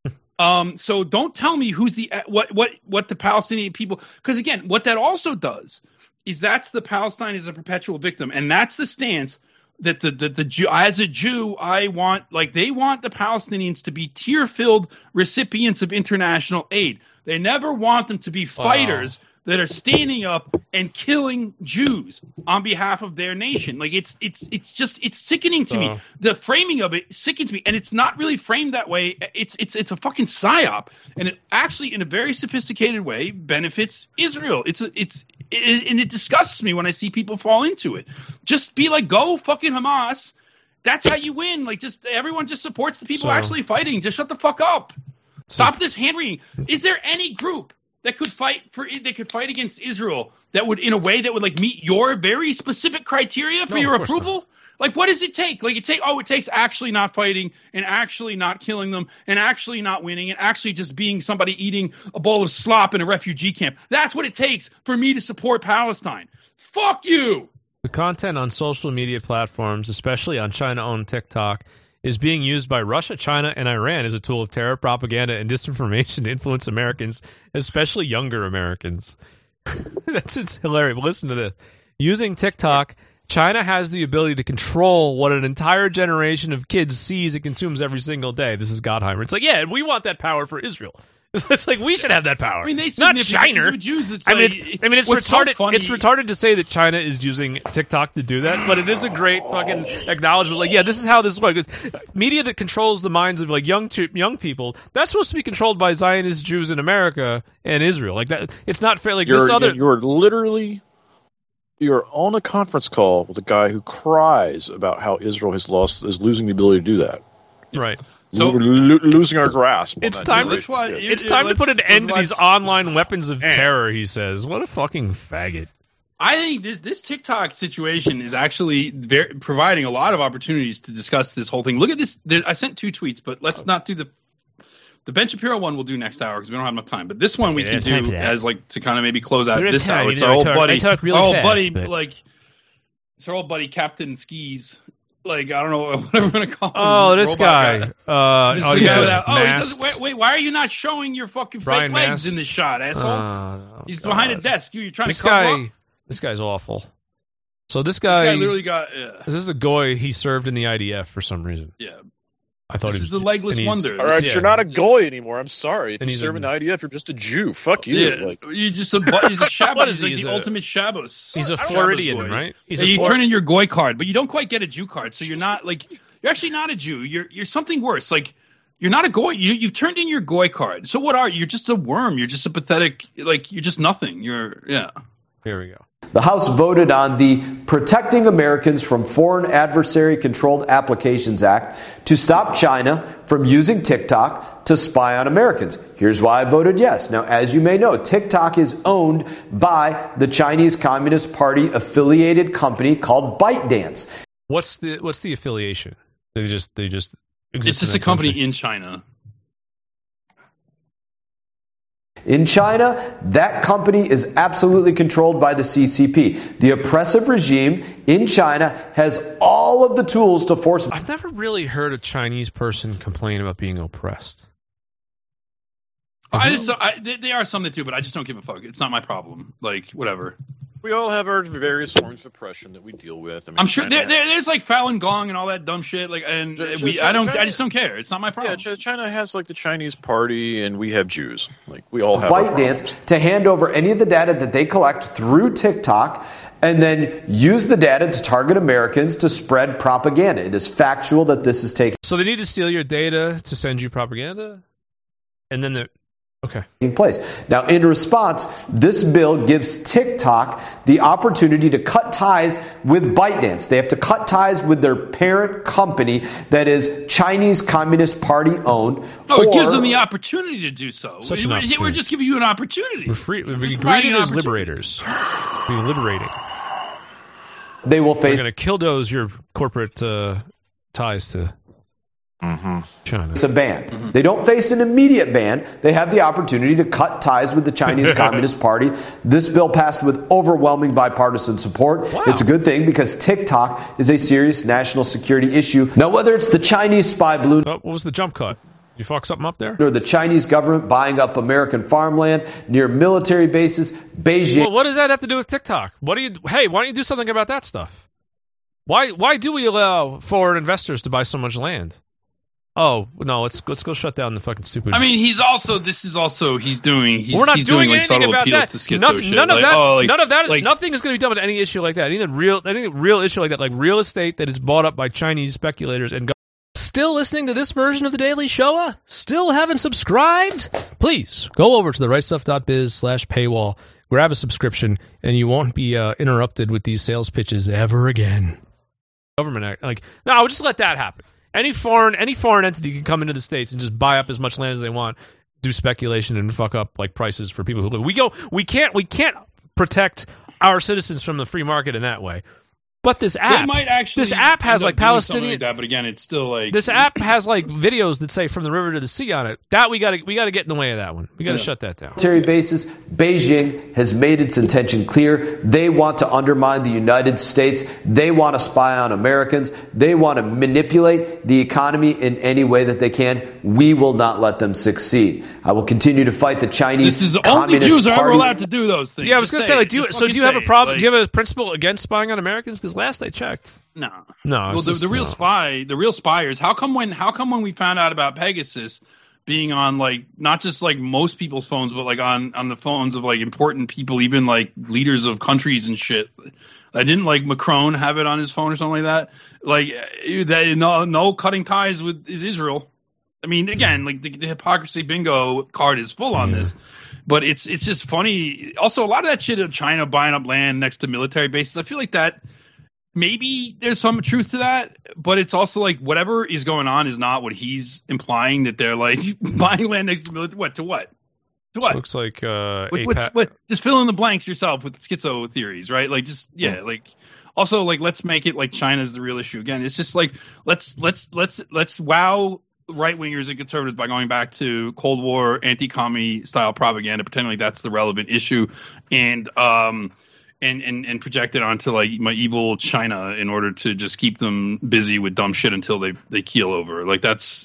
So don't tell me who's what the Palestinian people, because again, what that also does is that's the Palestine is a perpetual victim, and that's the stance that the Jew, as a Jew, I want they want the Palestinians to be tear-filled recipients of international aid. They never want them to be fighters that are standing up and killing Jews on behalf of their nation. It's sickening to me. The framing of it sickens me, and it's not really framed that way. It's a fucking psyop, and it actually, in a very sophisticated way, benefits Israel. And it disgusts me when I see people fall into it. Just be go fucking Hamas. That's how you win. Everyone just supports the people actually fighting. Just shut the fuck up. Stop this hand wringing. Is there any group that could fight against Israel that would, in a way that would meet your very specific criteria for your approval? What does it take? It takes actually not fighting and actually not killing them and actually not winning and actually just being somebody eating a bowl of slop in a refugee camp. That's what it takes for me to support Palestine. Fuck you. The content on social media platforms, especially on China-owned TikTok, is being used by Russia, China, and Iran as a tool of terror, propaganda, and disinformation to influence Americans, especially younger Americans. It's hilarious. But listen to this. Using TikTok, China has the ability to control what an entire generation of kids sees and consumes every single day. This is Gottheimer. It's we want that power for Israel. It's we should have that power. Not China. Jews, it's it's retarded. So it's retarded to say that China is using TikTok to do that, but it is a great fucking acknowledgement. This is how this works. Media that controls the minds of young people, that's supposed to be controlled by Zionist Jews in America and Israel. That, it's not fair. You're on a conference call with a guy who cries about how Israel is losing the ability to do that. Right. So we're losing our grasp. It's time to put an end to these online weapons of terror, he says. What a fucking faggot. I think this TikTok situation is actually providing a lot of opportunities to discuss this whole thing. Look at this. I sent 2 tweets, but let's not do the Ben Shapiro one. We'll do next hour because we don't have enough time. But this one we can do as to kind of maybe close out this hour. It's our old buddy. It's our old buddy Captain Skis. I don't know what I'm going to call him. Oh, this guy. Wait, why are you not showing your fucking fake legs in this shot, asshole? He's behind a desk. You're trying to cover up. This guy's awful. So this guy literally got... This is a goy. He served in the IDF for some reason. Yeah. I thought this is the legless wonder. All right, you're not a goy anymore. I'm sorry. If you serve in the IDF, you're just a Jew. Fuck you. Yeah. You're just he's a Shabbos. He's the ultimate Shabbos. He's a Floridian, right? You turn in your goy card, but you don't quite get a Jew card. So you're not you're actually not a Jew. You're something worse. You're not a goy. You've turned in your goy card. So what are you? You're just a worm. You're just a pathetic. Like you're just nothing. Here we go. The House voted on the Protecting Americans from Foreign Adversary Controlled Applications Act to stop China from using TikTok to spy on Americans. Here's why I voted yes. Now, as you may know, TikTok is owned by the Chinese Communist Party affiliated company called ByteDance. What's the affiliation? They just exist. It's just a company in China. In China, that company is absolutely controlled by the CCP. The oppressive regime in China has all of the tools to force... I've never really heard a Chinese person complain about being oppressed. They are something too, but I just don't give a fuck. It's not my problem. Like, whatever. We all have our various forms of oppression that we deal with. I mean, I'm sure there's like Falun Gong and all that dumb shit. Like, and I just don't care. It's not my problem. Yeah, China has like the Chinese Party, and we have Jews. Like, we all have. ByteDance to hand over any of the data that they collect through TikTok, and then use the data to target Americans to spread propaganda. It is factual that this is taking. So they need to steal your data to send you propaganda, and then okay. Place. Now, in response, this bill gives TikTok the opportunity to cut ties with ByteDance. They have to cut ties with their parent company that is Chinese Communist Party owned. Oh, it gives them the opportunity to do so. We're just giving you an opportunity. We're free. We're greeted as liberators. We're liberating. They will face. We're going to killdoze your corporate ties to. China. It's a ban. They don't face an immediate ban. They have the opportunity to cut ties with the Chinese Communist Party. This bill passed with overwhelming bipartisan support. Wow. It's a good thing because TikTok is a serious national security issue. Now, whether it's the Chinese spy balloon... What was the jump cut? You fuck something up there? Or the Chinese government buying up American farmland near military bases, Beijing... Well, what does that have to do with TikTok? Why don't you do something about that stuff? Why do we allow foreign investors to buy so much land? Oh no! Let's go shut down the fucking stupid. I mean, he's doing We're not doing like anything about that. None of that is nothing is going to be done with any issue like that. Any real issue like that, like real estate that is bought up by Chinese speculators and. Still listening to this version of the Daily Shoah? Still haven't subscribed? Please go over to the rightstuff.biz/paywall, grab a subscription, and you won't be interrupted with these sales pitches ever again. Government act no, just let that happen. Any foreign entity can come into the States and just buy up as much land as they want, do speculation and fuck up like prices for people who live. We can't protect our citizens from the free market in that way. But this app has like Palestinian. Like that, but again, it's still like this app has like videos that say "from the river to the sea" on it. That we got to get in the way of that one. We got to shut that down. Military bases. Beijing has made its intention clear. They want to undermine the United States. They want to spy on Americans. They want to manipulate the economy in any way that they can. We will not let them succeed. I will continue to fight the Chinese. This is the only Jews are ever allowed to do those things. Yeah, I was going to say, do you have a problem? Do you have a principle against spying on Americans? Because last I checked, no. Well, the real spyers. How come when we found out about Pegasus being on like not just like most people's phones, but like on the phones of like important people, even like leaders of countries and shit? I didn't like Macron have it on his phone or something like that. Like that, no cutting ties with Israel. I mean, again, like the hypocrisy bingo card is full on this. But it's just funny. Also, a lot of that shit of China buying up land next to military bases, I feel like that maybe there's some truth to that, but it's also like whatever is going on is not what he's implying, that they're like buying land next to military. What? To what? To what? So looks like just fill in the blanks yourself with schizo theories, right? Like like also like let's make it like China's the real issue again. It's just like let's wow right wingers and conservatives by going back to Cold War anti-commie style propaganda, pretending like that's the relevant issue, and project it onto like my evil China in order to just keep them busy with dumb shit until they keel over. Like that's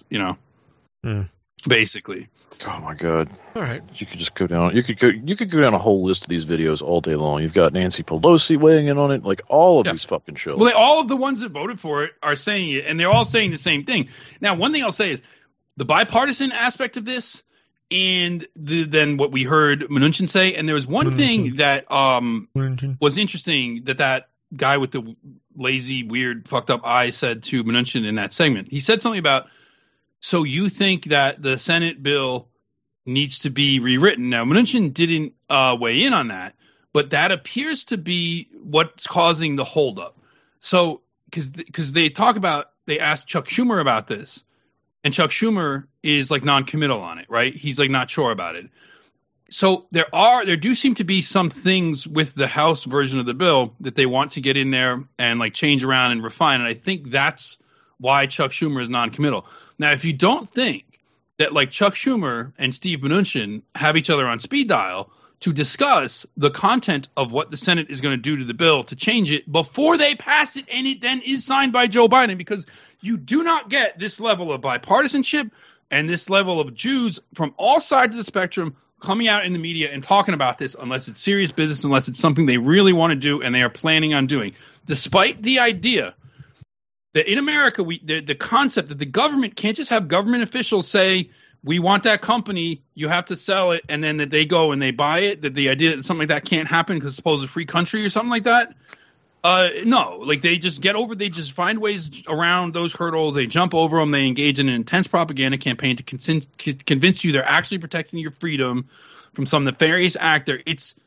basically. Oh my god! All right, you could just go down. You could go down a whole list of these videos all day long. You've got Nancy Pelosi weighing in on it, like all of these fucking shows. Well, all of the ones that voted for it are saying it, and they're all saying the same thing. Now, one thing I'll say is the bipartisan aspect of this, and then what we heard Mnuchin say. And there was one thing that was interesting that guy with the lazy, weird, fucked up eye said to Mnuchin in that segment. He said something about So you think that the Senate bill needs to be rewritten? Now, Mnuchin didn't weigh in on that, but that appears to be what's causing the holdup. So, because they asked Chuck Schumer about this, and Chuck Schumer is like non-committal on it, right? He's like not sure about it. So there do seem to be some things with the House version of the bill that they want to get in there and like change around and refine. And I think that's why Chuck Schumer is non-committal. Now, if you don't think that like Chuck Schumer and Steve Mnuchin have each other on speed dial to discuss the content of what the Senate is going to do to the bill to change it before they pass it and it then is signed by Joe Biden, because you do not get this level of bipartisanship and this level of Jews from all sides of the spectrum coming out in the media and talking about this unless it's serious business, unless it's something they really want to do and they are planning on doing. Despite the idea that in America, the concept that the government can't just have government officials say, we want that company, you have to sell it, and then that they go and they buy it, that the idea that something like that can't happen because suppose a free country or something like that. No, like they just find ways around those hurdles. They jump over them. They engage in an intense propaganda campaign to convince you they're actually protecting your freedom from some nefarious actor. It's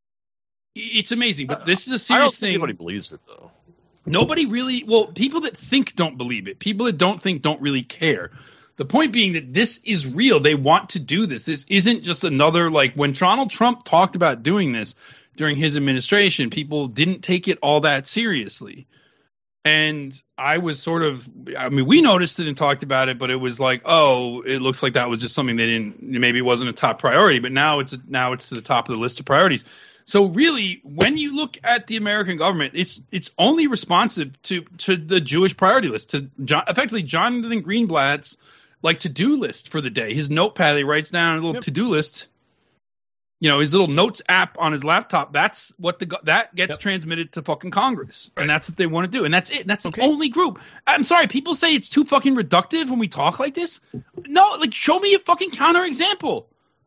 amazing, but this is a serious thing. Nobody believes it, though. Nobody really. Well, people that think don't believe it. People that don't think don't really care. The point being that this is real. They want to do this. This isn't just another, like when Donald Trump talked about doing this during his administration, people didn't take it all that seriously. And I was we noticed it and talked about it, but it was like, oh, it looks like that was just something maybe it wasn't a top priority, but now it's to the top of the list of priorities. So really, when you look at the American government, it's only responsive to the Jewish priority list, to effectively Jonathan Greenblatt's like to-do list for the day. His notepad, he writes down a little to-do list. His little notes app on his laptop. That's what that gets transmitted to fucking Congress, and that's what they want to do, and that's it. That's the only group. I'm sorry, people say it's too fucking reductive when we talk like this. No, like show me a fucking counterexample.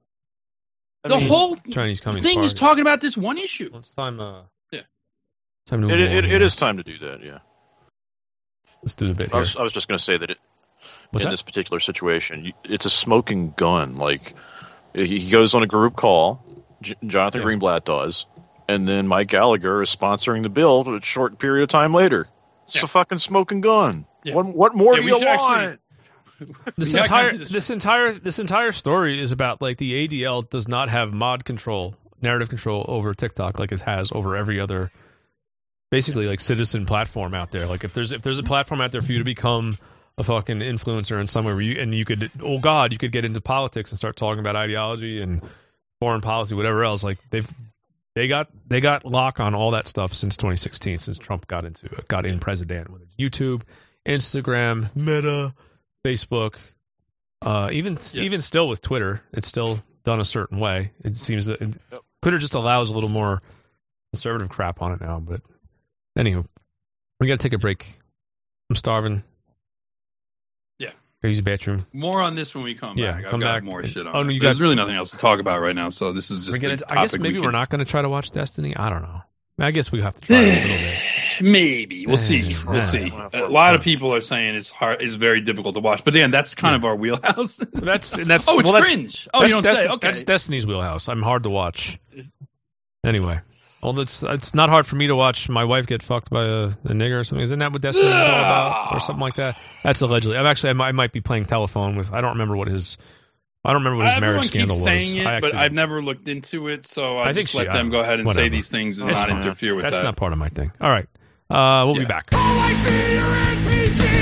The whole Chinese thing is talking about this one issue. Well, it's time. Time to it is time to do that. Yeah. Let's do the bit. I was just going to say that this particular situation, it's a smoking gun. Like he goes on a group call, Jonathan Greenblatt does, and then Mike Gallagher is sponsoring the bill a short period of time later. It's a fucking smoking gun. Yeah. What more do you want? This entire story is about like the ADL does not have narrative control over TikTok like it has over every other, basically like citizen platform out there. Like if there's a platform out there for you to become a fucking influencer in some way where you could get into politics and start talking about ideology and foreign policy, whatever else. Like they got lock on all that stuff since 2016, since Trump got in president, whether it's YouTube, Instagram, Meta, Facebook, even still with Twitter, it's still done a certain way. It seems that Twitter just allows a little more conservative crap on it now. But anywho, we got to take a break. I'm starving. Yeah. Go use the bathroom. More on this when we come back. I've got more shit on. Oh, There's really nothing else to talk about right now, so this is just. I guess maybe we're not going to try to watch Destiny. I don't know. I guess we have to try it a little bit. Maybe we'll see. We'll see. A lot of people are saying it's very difficult to watch, but again, that's kind of our wheelhouse. That's cringe. Oh, you don't say. Okay, that's Destiny's wheelhouse. I'm hard to watch. Anyway, well, it's not hard for me to watch my wife get fucked by a nigger or something. Isn't that what Destiny is all about, or something like that? That's allegedly. I might be playing telephone with. I don't remember what his marriage scandal was. Saying it, but I've never looked into it, so I just let them go ahead and say these things and not interfere with that. That's not part of my thing. All right. We'll be back. Oh, I see your NPC!